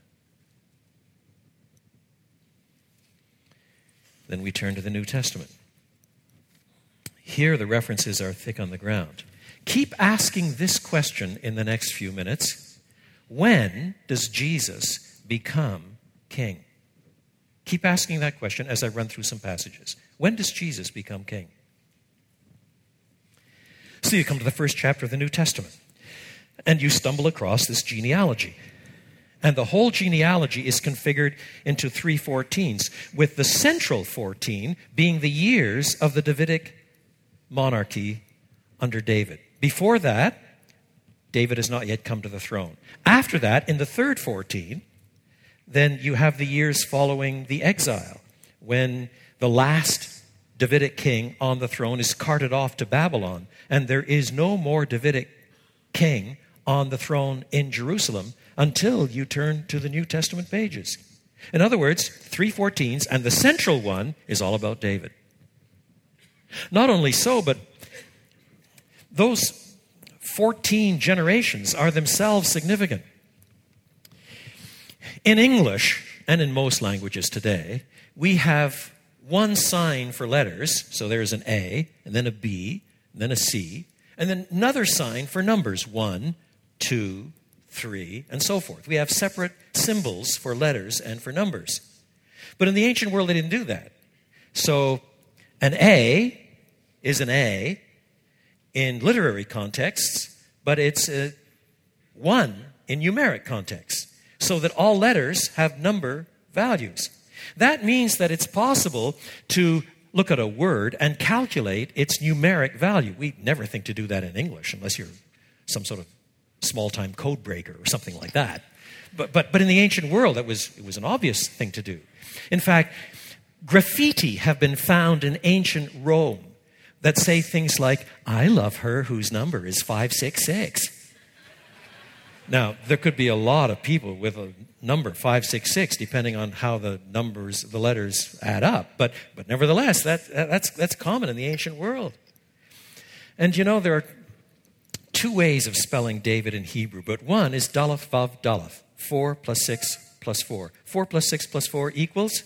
Then we turn to the New Testament. Here the references are thick on the ground. Keep asking this question in the next few minutes. When does Jesus become king? Keep asking that question as I run through some passages. When does Jesus become king? So you come to the first chapter of the New Testament, and you stumble across this genealogy. And the whole genealogy is configured into three fourteens, with the central fourteen being the years of the Davidic monarchy under David. Before that, David has not yet come to the throne. After that, in the third fourteen, then you have the years following the exile, when the last Davidic king on the throne is carted off to Babylon, and there is no more Davidic king on the throne in Jerusalem until you turn to the New Testament pages. In other words, three fourteens, and the central one is all about David. Not only so, but those fourteen generations are themselves significant. In English, and in most languages today, we have one sign for letters. So there's an A, and then a B, and then a C, and then another sign for numbers, one, two, three, and so forth. We have separate symbols for letters and for numbers. But in the ancient world, they didn't do that. So an A is an A in literary contexts, but it's a one in numeric contexts, so that all letters have number values. That means that it's possible to look at a word and calculate its numeric value. We never think to do that in English unless you're some sort of small-time code breaker or something like that. But, but, but in the ancient world, it was, it was an obvious thing to do. In fact, graffiti have been found in ancient Rome that say things like, I love her whose number is five six six. Now, there could be a lot of people with a number five six six, depending on how the numbers, the letters add up. But, but nevertheless, that, that's, that's common in the ancient world. And you know, there are two ways of spelling David in Hebrew, but one is Daleth Vav Daleth, four plus six plus four. Four plus six plus four equals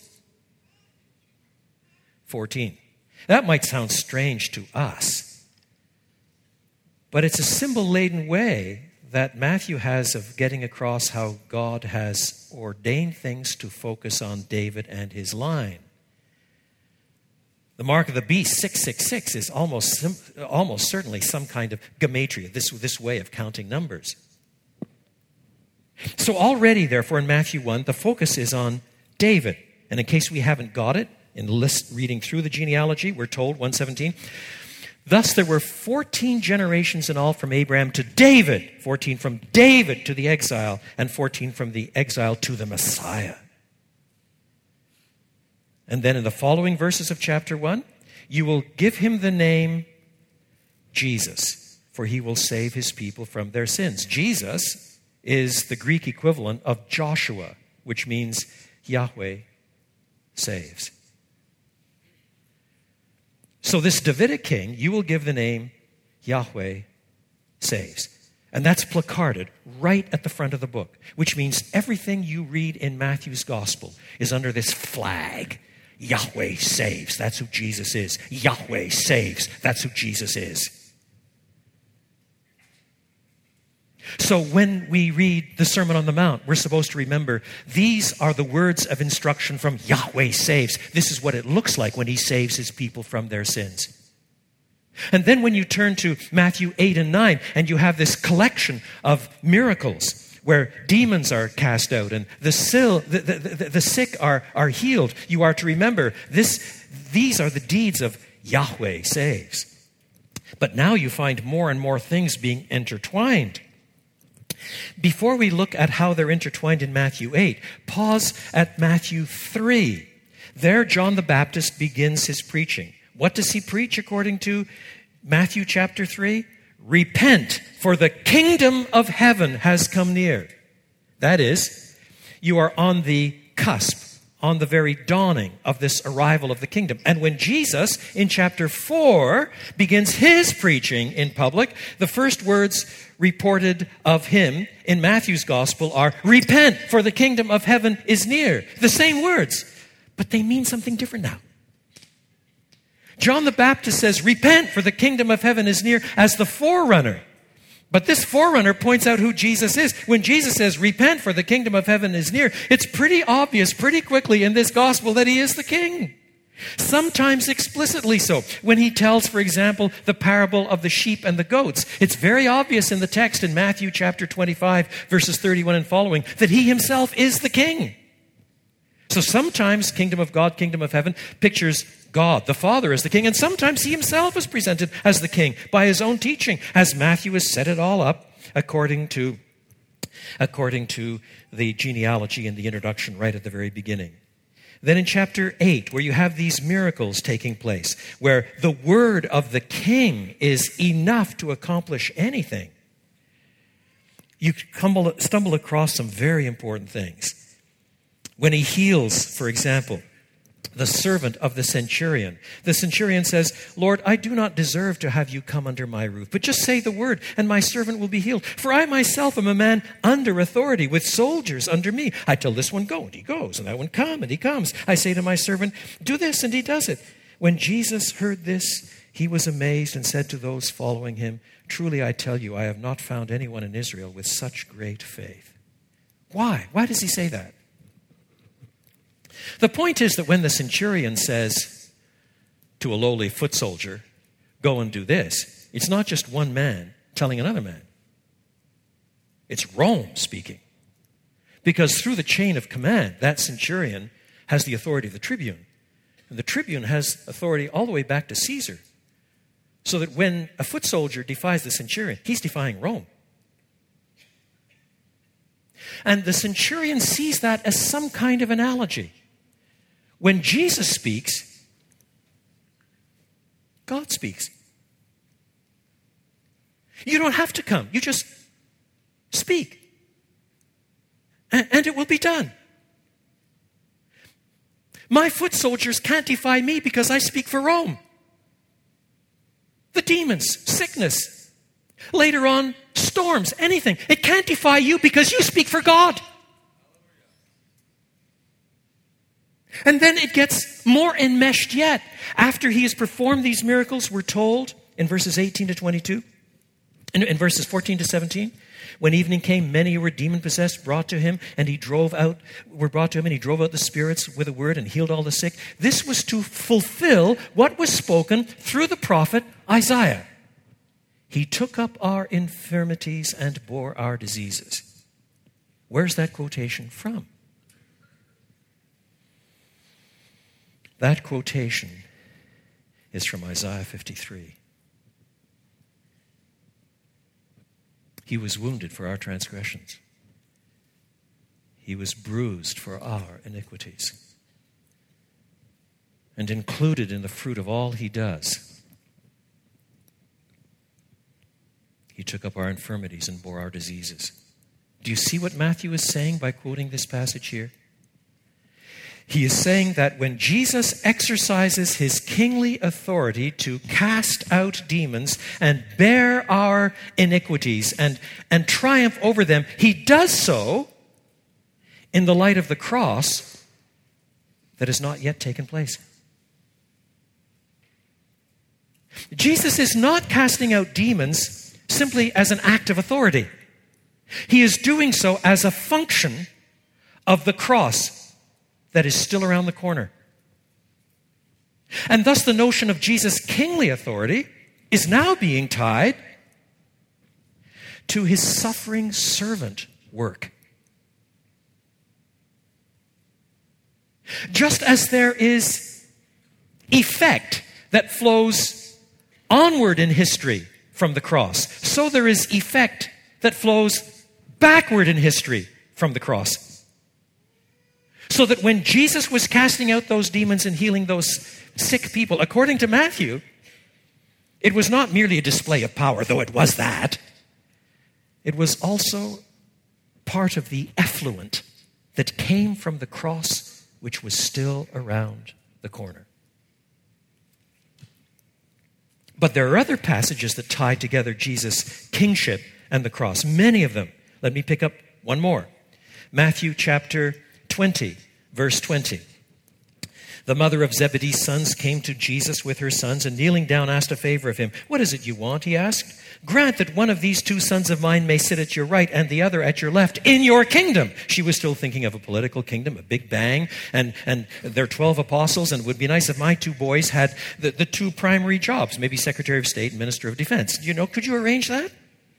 fourteen. That might sound strange to us, but it's a symbol-laden way that Matthew has of getting across how God has ordained things to focus on David and his line. The mark of the beast, six six six, is almost almost certainly some kind of gematria, this, this way of counting numbers. So already, therefore, in Matthew one, the focus is on David. And in case we haven't got it, in the list reading through the genealogy, we're told, one seventeen, thus there were fourteen generations in all from Abraham to David, fourteen from David to the exile, and fourteen from the exile to the Messiah. And then in the following verses of chapter one, you will give him the name Jesus, for he will save his people from their sins. Jesus is the Greek equivalent of Joshua, which means Yahweh saves. So this Davidic king, you will give the name Yahweh Saves. And that's placarded right at the front of the book, which means everything you read in Matthew's gospel is under this flag. Yahweh saves. That's who Jesus is. Yahweh saves. That's who Jesus is. So when we read the Sermon on the Mount, we're supposed to remember these are the words of instruction from Yahweh saves. This is what it looks like when he saves his people from their sins. And then when you turn to Matthew eight and nine, and you have this collection of miracles where demons are cast out and the, sil, the, the, the, the sick are, are healed, you are to remember this, these are the deeds of Yahweh saves. But now you find more and more things being intertwined. Before we look at how they're intertwined in Matthew eight, pause at Matthew three. There, John the Baptist begins his preaching. What does he preach according to Matthew chapter three? Repent, for the kingdom of heaven has come near. That is, you are on the cusp, on the very dawning of this arrival of the kingdom. And when Jesus, in chapter four, begins his preaching in public, the first words reported of him in Matthew's gospel are, repent, for the kingdom of heaven is near. The same words, but they mean something different now. John the Baptist says, repent, for the kingdom of heaven is near, as the forerunner. But this forerunner points out who Jesus is. When Jesus says, repent, for the kingdom of heaven is near, it's pretty obvious pretty quickly in this gospel that he is the king. Sometimes explicitly so. When he tells, for example, the parable of the sheep and the goats, it's very obvious in the text in Matthew chapter twenty-five, verses thirty-one and following, that he himself is the king. So sometimes kingdom of God, kingdom of heaven pictures God, the Father, as the king, and sometimes he himself is presented as the king by his own teaching, as Matthew has set it all up according to, according to the genealogy and the introduction right at the very beginning. Then in chapter eight, where you have these miracles taking place, where the word of the king is enough to accomplish anything, you stumble across some very important things. When he heals, for example, the servant of the centurion, the centurion says, Lord, I do not deserve to have you come under my roof, but just say the word and my servant will be healed. For I myself am a man under authority with soldiers under me. I tell this one, go, and he goes, and that one, come, and he comes. I say to my servant, do this, and he does it. When Jesus heard this, he was amazed and said to those following him, truly I tell you, I have not found anyone in Israel with such great faith. Why? Why does he say that? The point is that when the centurion says to a lowly foot soldier, go and do this, it's not just one man telling another man. It's Rome speaking. Because through the chain of command, that centurion has the authority of the tribune. And the tribune has authority all the way back to Caesar. So that when a foot soldier defies the centurion, he's defying Rome. And the centurion sees that as some kind of analogy. When Jesus speaks, God speaks. You don't have to come. You just speak. And, and it will be done. My foot soldiers can't defy me because I speak for Rome. The demons, sickness, later on, storms, anything. It can't defy you because you speak for God. And then it gets more enmeshed yet. After he has performed these miracles, we're told in verses eighteen to twenty-two, in, in verses fourteen to seventeen, when evening came, many who were demon-possessed brought to him, and he drove out, were brought to him, and he drove out the spirits with a word and healed all the sick. This was to fulfill what was spoken through the prophet Isaiah. He took up our infirmities and bore our diseases. Where's that quotation from? That quotation is from Isaiah fifty-three. He was wounded for our transgressions. He was bruised for our iniquities. And included in the fruit of all he does, he took up our infirmities and bore our diseases. Do you see what Matthew is saying by quoting this passage here? He is saying that when Jesus exercises his kingly authority to cast out demons and bear our iniquities and, and triumph over them, he does so in the light of the cross that has not yet taken place. Jesus is not casting out demons simply as an act of authority. He is doing so as a function of the cross that is still around the corner. And thus the notion of Jesus' kingly authority is now being tied to his suffering servant work. Just as there is effect that flows onward in history from the cross, so there is effect that flows backward in history from the cross. So that when Jesus was casting out those demons and healing those sick people, according to Matthew, it was not merely a display of power, though it was that. It was also part of the effluent that came from the cross, which was still around the corner. But there are other passages that tie together Jesus' kingship and the cross, many of them. Let me pick up one more. Matthew chapter twenty, verse twenty. The mother of Zebedee's sons came to Jesus with her sons and kneeling down asked a favor of him. What is it you want? He asked. Grant that one of these two sons of mine may sit at your right and the other at your left in your kingdom. She was still thinking of a political kingdom, a big bang, and, and there are twelve apostles, and it would be nice if my two boys had the, the two primary jobs, maybe Secretary of State and Minister of Defense. You know, could you arrange that?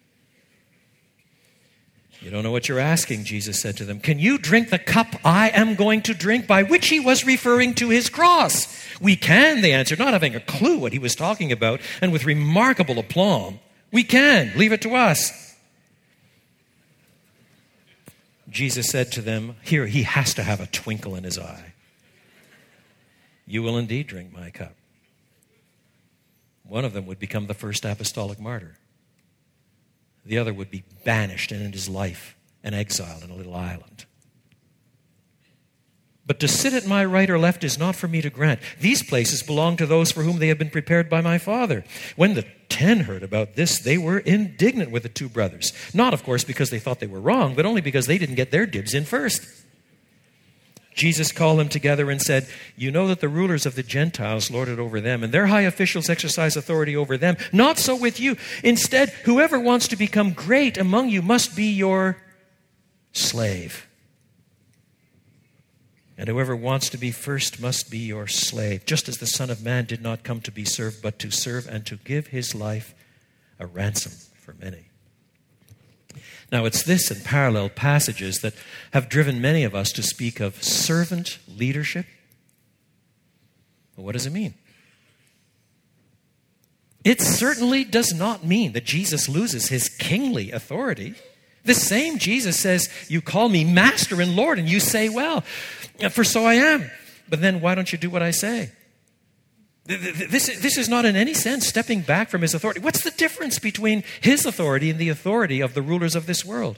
You don't know what you're asking, Jesus said to them. Can you drink the cup I am going to drink, by which he was referring to his cross? We can, they answered, not having a clue what he was talking about, and with remarkable aplomb. We can. Leave it to us. Jesus said to them, here, he has to have a twinkle in his eye. You will indeed drink my cup. One of them would become the first apostolic martyr. The other would be banished and end his life an exile in a little island. But to sit at my right or left is not for me to grant. These places belong to those for whom they have been prepared by my Father. When the ten heard about this, they were indignant with the two brothers. Not, of course, because they thought they were wrong, but only because they didn't get their dibs in first. Jesus called them together and said, you know that the rulers of the Gentiles lord it over them, and their high officials exercise authority over them. Not so with you. Instead, whoever wants to become great among you must be your slave. And whoever wants to be first must be your slave, just as the Son of Man did not come to be served, but to serve and to give his life a ransom for many. Now, it's this and parallel passages that have driven many of us to speak of servant leadership. Well, what does it mean? It certainly does not mean that Jesus loses his kingly authority. The same Jesus says, you call me Master and Lord, and you say, well, for so I am. But then why don't you do what I say? This, this is not in any sense stepping back from his authority. What's the difference between his authority and the authority of the rulers of this world?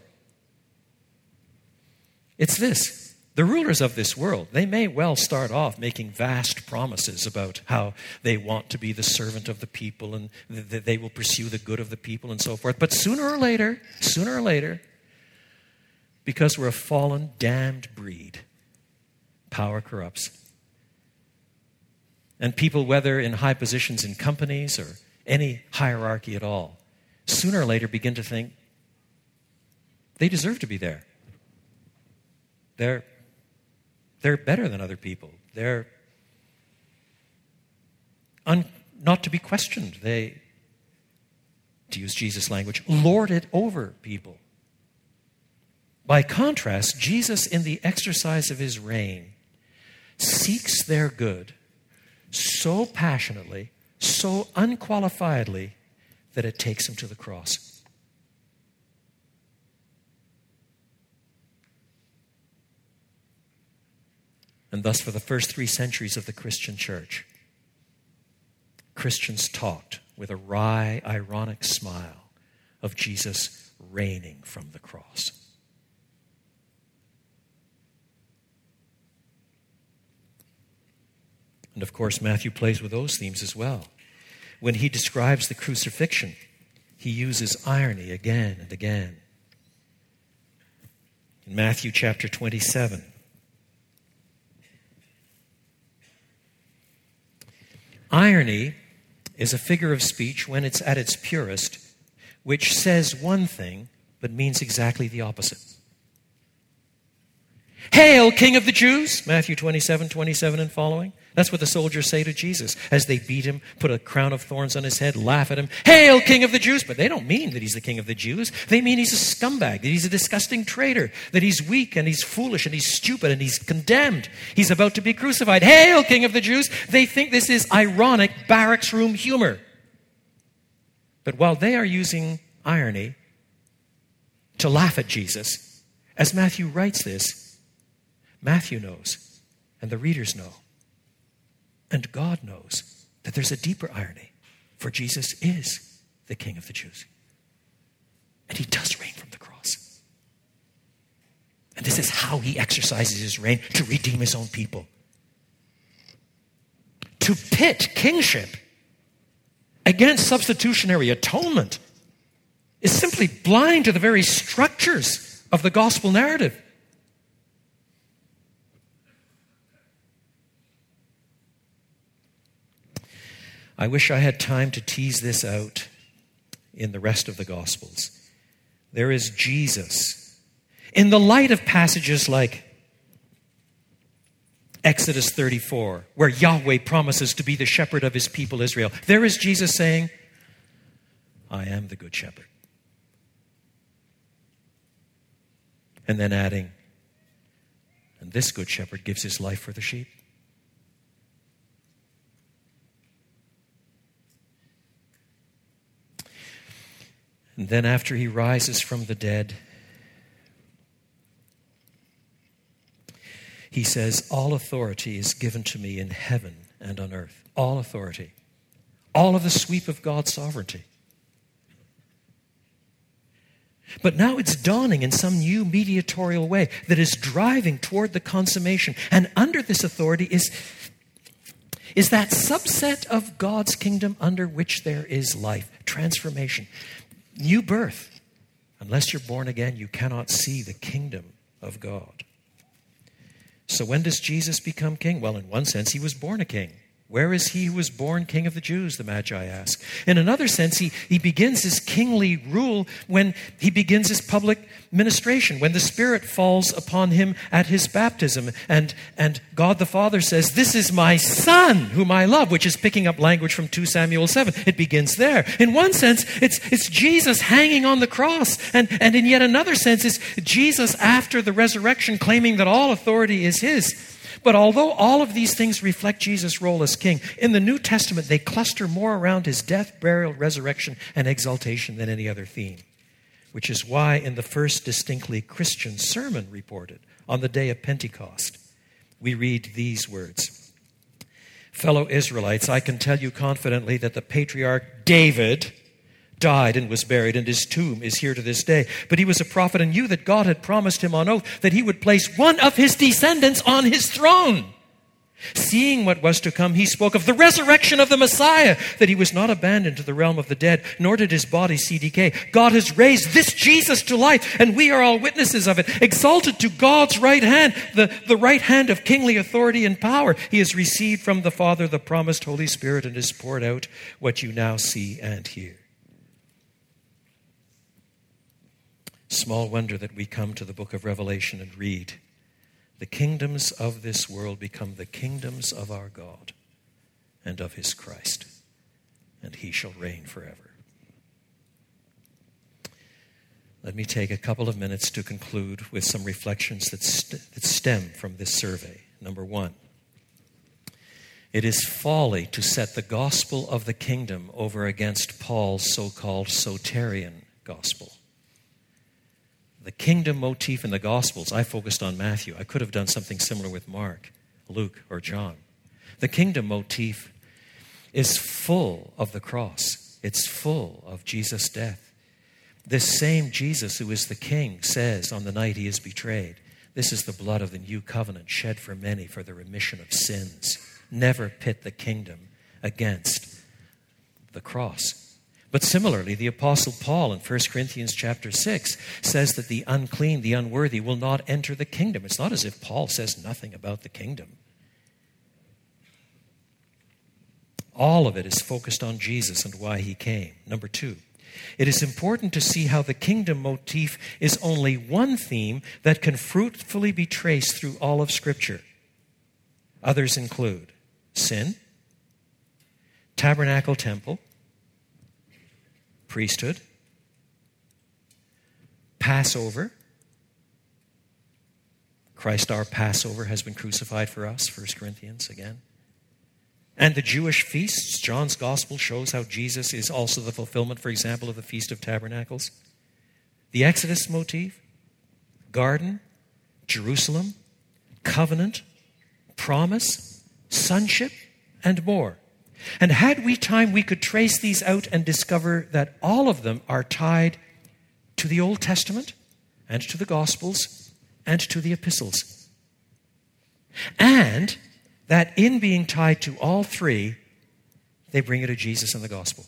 It's this. The rulers of this world, they may well start off making vast promises about how they want to be the servant of the people and that they will pursue the good of the people and so forth. But sooner or later, sooner or later, because we're a fallen, damned breed, power corrupts. And people, whether in high positions in companies or any hierarchy at all, sooner or later begin to think they deserve to be there. They're, they're better than other people. They're un, not to be questioned. They, to use Jesus' language, lord it over people. By contrast, Jesus, in the exercise of his reign, seeks their good so passionately, so unqualifiedly, that it takes him to the cross. And thus, for the first three centuries of the Christian church, Christians talked with a wry, ironic smile of Jesus reigning from the cross. And of course, Matthew plays with those themes as well. When he describes the crucifixion, he uses irony again and again. In Matthew chapter twenty-seven, irony is a figure of speech when it's at its purest, which says one thing but means exactly the opposite. Hail, King of the Jews! Matthew twenty-seven, twenty-seven and following. That's what the soldiers say to Jesus as they beat him, put a crown of thorns on his head, laugh at him. Hail, King of the Jews! But they don't mean that he's the King of the Jews. They mean he's a scumbag, that he's a disgusting traitor, that he's weak and he's foolish and he's stupid and he's condemned. He's about to be crucified. Hail, King of the Jews! They think this is ironic barracks room humor. But while they are using irony to laugh at Jesus, as Matthew writes this, Matthew knows, and the readers know, and God knows that there's a deeper irony, for Jesus is the King of the Jews. And he does reign from the cross. And this is how he exercises his reign to redeem his own people. To pit kingship against substitutionary atonement is simply blind to the very structures of the gospel narrative. I wish I had time to tease this out in the rest of the Gospels. There is Jesus. In the light of passages like Exodus thirty-four, where Yahweh promises to be the shepherd of his people Israel, there is Jesus saying, I am the good shepherd. And then adding, and this good shepherd gives his life for the sheep. And then after he rises from the dead, he says, all authority is given to me in heaven and on earth. All authority. All of the sweep of God's sovereignty. But now it's dawning in some new mediatorial way that is driving toward the consummation. And under this authority is, is that subset of God's kingdom under which there is life, transformation. New birth. Unless you're born again, you cannot see the kingdom of God. So when does Jesus become king? Well, in one sense, he was born a king. Where is he who was born King of the Jews, the Magi ask. In another sense, he, he begins his kingly rule when he begins his public ministration, when the Spirit falls upon him at his baptism. And, and God the Father says, this is my Son whom I love, which is picking up language from Second Samuel seven. It begins there. In one sense, it's, it's Jesus hanging on the cross. And, and in yet another sense, it's Jesus after the resurrection claiming that all authority is his. But although all of these things reflect Jesus' role as king, in the New Testament they cluster more around his death, burial, resurrection, and exaltation than any other theme. Which is why in the first distinctly Christian sermon reported on the day of Pentecost, we read these words. Fellow Israelites, I can tell you confidently that the patriarch David died and was buried, and his tomb is here to this day. But he was a prophet and knew that God had promised him on oath that he would place one of his descendants on his throne. Seeing what was to come, he spoke of the resurrection of the Messiah, that he was not abandoned to the realm of the dead, nor did his body see decay. God has raised this Jesus to life, and we are all witnesses of it. Exalted to God's right hand, the, the right hand of kingly authority and power. He has received from the Father the promised Holy Spirit and has poured out what you now see and hear. Small wonder that we come to the book of Revelation and read, the kingdoms of this world become the kingdoms of our God and of his Christ, and he shall reign forever. Let me take a couple of minutes to conclude with some reflections that, st- that stem from this survey. Number one, it is folly to set the gospel of the kingdom over against Paul's so-called soterian gospel. The kingdom motif in the Gospels, I focused on Matthew. I could have done something similar with Mark, Luke, or John. The kingdom motif is full of the cross. It's full of Jesus' death. This same Jesus who is the king says on the night he is betrayed, this is the blood of the new covenant shed for many for the remission of sins. never pit the kingdom against the cross. But similarly, the Apostle Paul in First Corinthians chapter six says that the unclean, the unworthy will not enter the kingdom. It's not as if Paul says nothing about the kingdom. All of it is focused on Jesus and why he came. Number two, it is important to see how the kingdom motif is only one theme that can fruitfully be traced through all of Scripture. Others include sin, tabernacle, temple, priesthood, Passover. Christ our Passover has been crucified for us, First Corinthians again. And the Jewish feasts. John's gospel shows how Jesus is also the fulfillment, for example, of the Feast of Tabernacles. The Exodus motif, garden, Jerusalem, covenant, promise, sonship, and more. And had we time, we could trace these out and discover that all of them are tied to the Old Testament and to the Gospels and to the epistles. And that in being tied to all three, they bring you to Jesus and the gospel.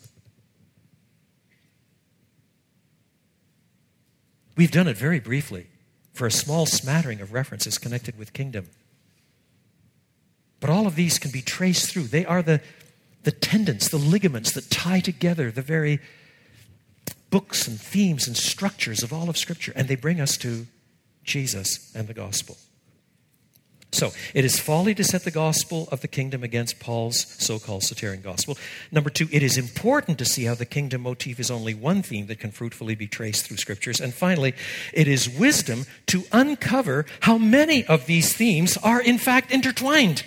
We've done it very briefly for a small smattering of references connected with kingdom. But all of these can be traced through. They are the, the tendons, the ligaments that tie together the very books and themes and structures of all of Scripture. And they bring us to Jesus and the gospel. So, it is folly to set the gospel of the kingdom against Paul's so-called Soterian gospel. Number two, it is important to see how the kingdom motif is only one theme that can fruitfully be traced through Scriptures. And finally, it is wisdom to uncover how many of these themes are in fact intertwined.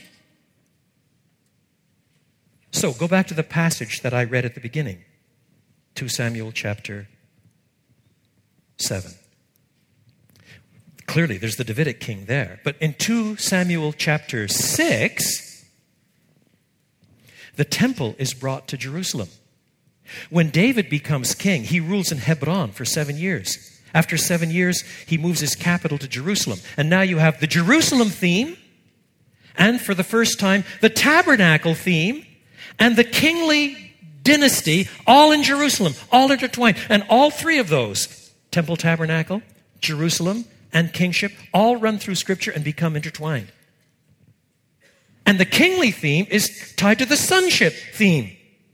So, go back to the passage that I read at the beginning, Second Samuel chapter seven. Clearly, there's the Davidic king there. But in Second Samuel chapter six, the temple is brought to Jerusalem. When David becomes king, he rules in Hebron for seven years. After seven years, he moves his capital to Jerusalem. And now you have the Jerusalem theme, and for the first time, the tabernacle theme, and the kingly dynasty, all in Jerusalem, all intertwined. And all three of those, temple, tabernacle, Jerusalem, and kingship, all run through Scripture and become intertwined. And the kingly theme is tied to the sonship theme.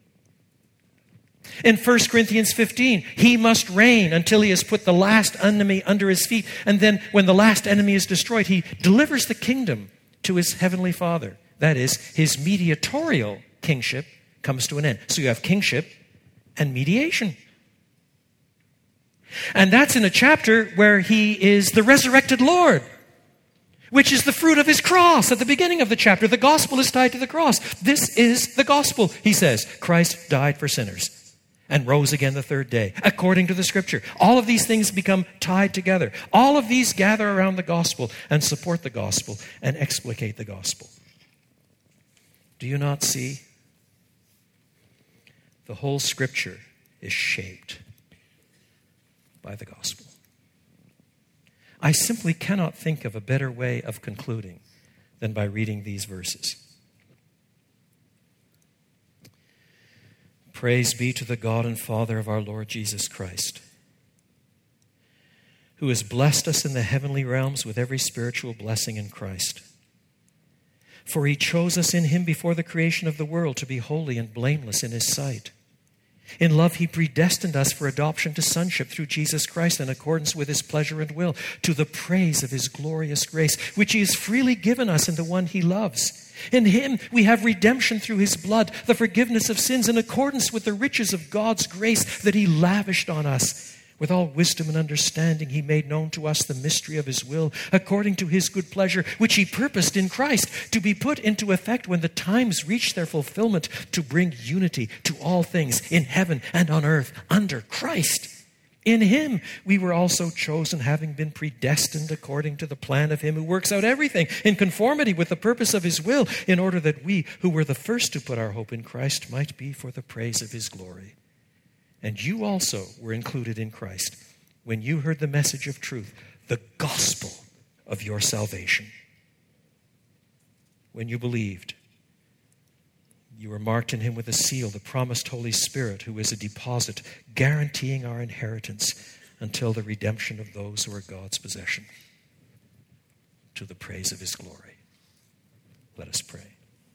In First Corinthians fifteen, he must reign until he has put the last enemy under his feet. And then when the last enemy is destroyed, he delivers the kingdom to his heavenly Father. That is, his mediatorial kingship comes to an end. So you have kingship and mediation. And that's in a chapter where he is the resurrected Lord, which is the fruit of his cross at the beginning of the chapter. The gospel is tied to the cross. This is the gospel, he says. Christ died for sinners and rose again the third day, according to the Scripture. All of these things become tied together. All of these gather around the gospel and support the gospel and explicate the gospel. Do you not see? The whole Scripture is shaped by the gospel. I simply cannot think of a better way of concluding than by reading these verses. Praise be to the God and Father of our Lord Jesus Christ, who has blessed us in the heavenly realms with every spiritual blessing in Christ. For he chose us in him before the creation of the world to be holy and blameless in his sight. In love, he predestined us for adoption to sonship through Jesus Christ in accordance with his pleasure and will, to the praise of his glorious grace, which he has freely given us in the one he loves. In him we have redemption through his blood, the forgiveness of sins in accordance with the riches of God's grace that he lavished on us. With all wisdom and understanding, he made known to us the mystery of his will, according to his good pleasure, which he purposed in Christ, to be put into effect when the times reach their fulfillment, to bring unity to all things in heaven and on earth under Christ. In him we were also chosen, having been predestined according to the plan of him who works out everything in conformity with the purpose of his will, in order that we, who were the first to put our hope in Christ, might be for the praise of his glory. And you also were included in Christ when you heard the message of truth, the gospel of your salvation. When you believed, You were marked in him with a seal, the promised Holy Spirit, who is a deposit, guaranteeing our inheritance until the redemption of those who are God's possession, to the praise of his glory. Let us pray.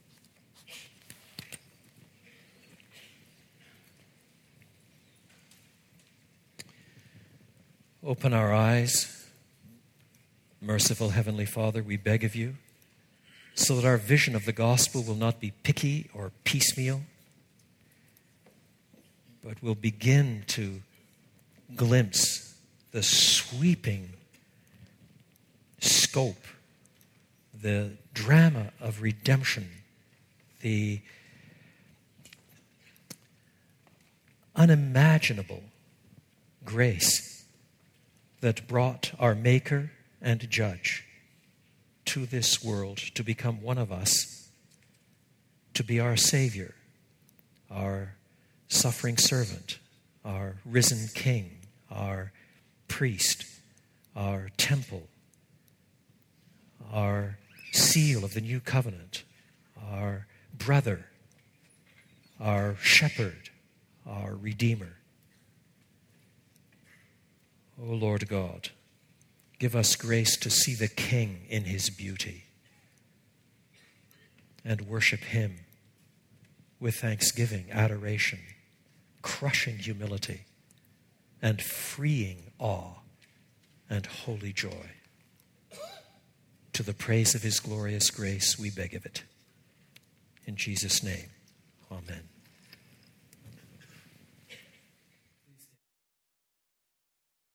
Open our eyes, merciful Heavenly Father, we beg of you, so that our vision of the gospel will not be picky or piecemeal, but will begin to glimpse the sweeping scope, the drama of redemption, the unimaginable grace that brought our Maker and Judge to this world to become one of us, to be our Savior, our suffering servant, our risen King, our priest, our temple, our seal of the new covenant, our brother, our shepherd, our redeemer. O Lord God, give us grace to see the King in his beauty and worship him with thanksgiving, adoration, crushing humility, and freeing awe and holy joy. To the praise of his glorious grace, we beg of it. In Jesus' name, amen.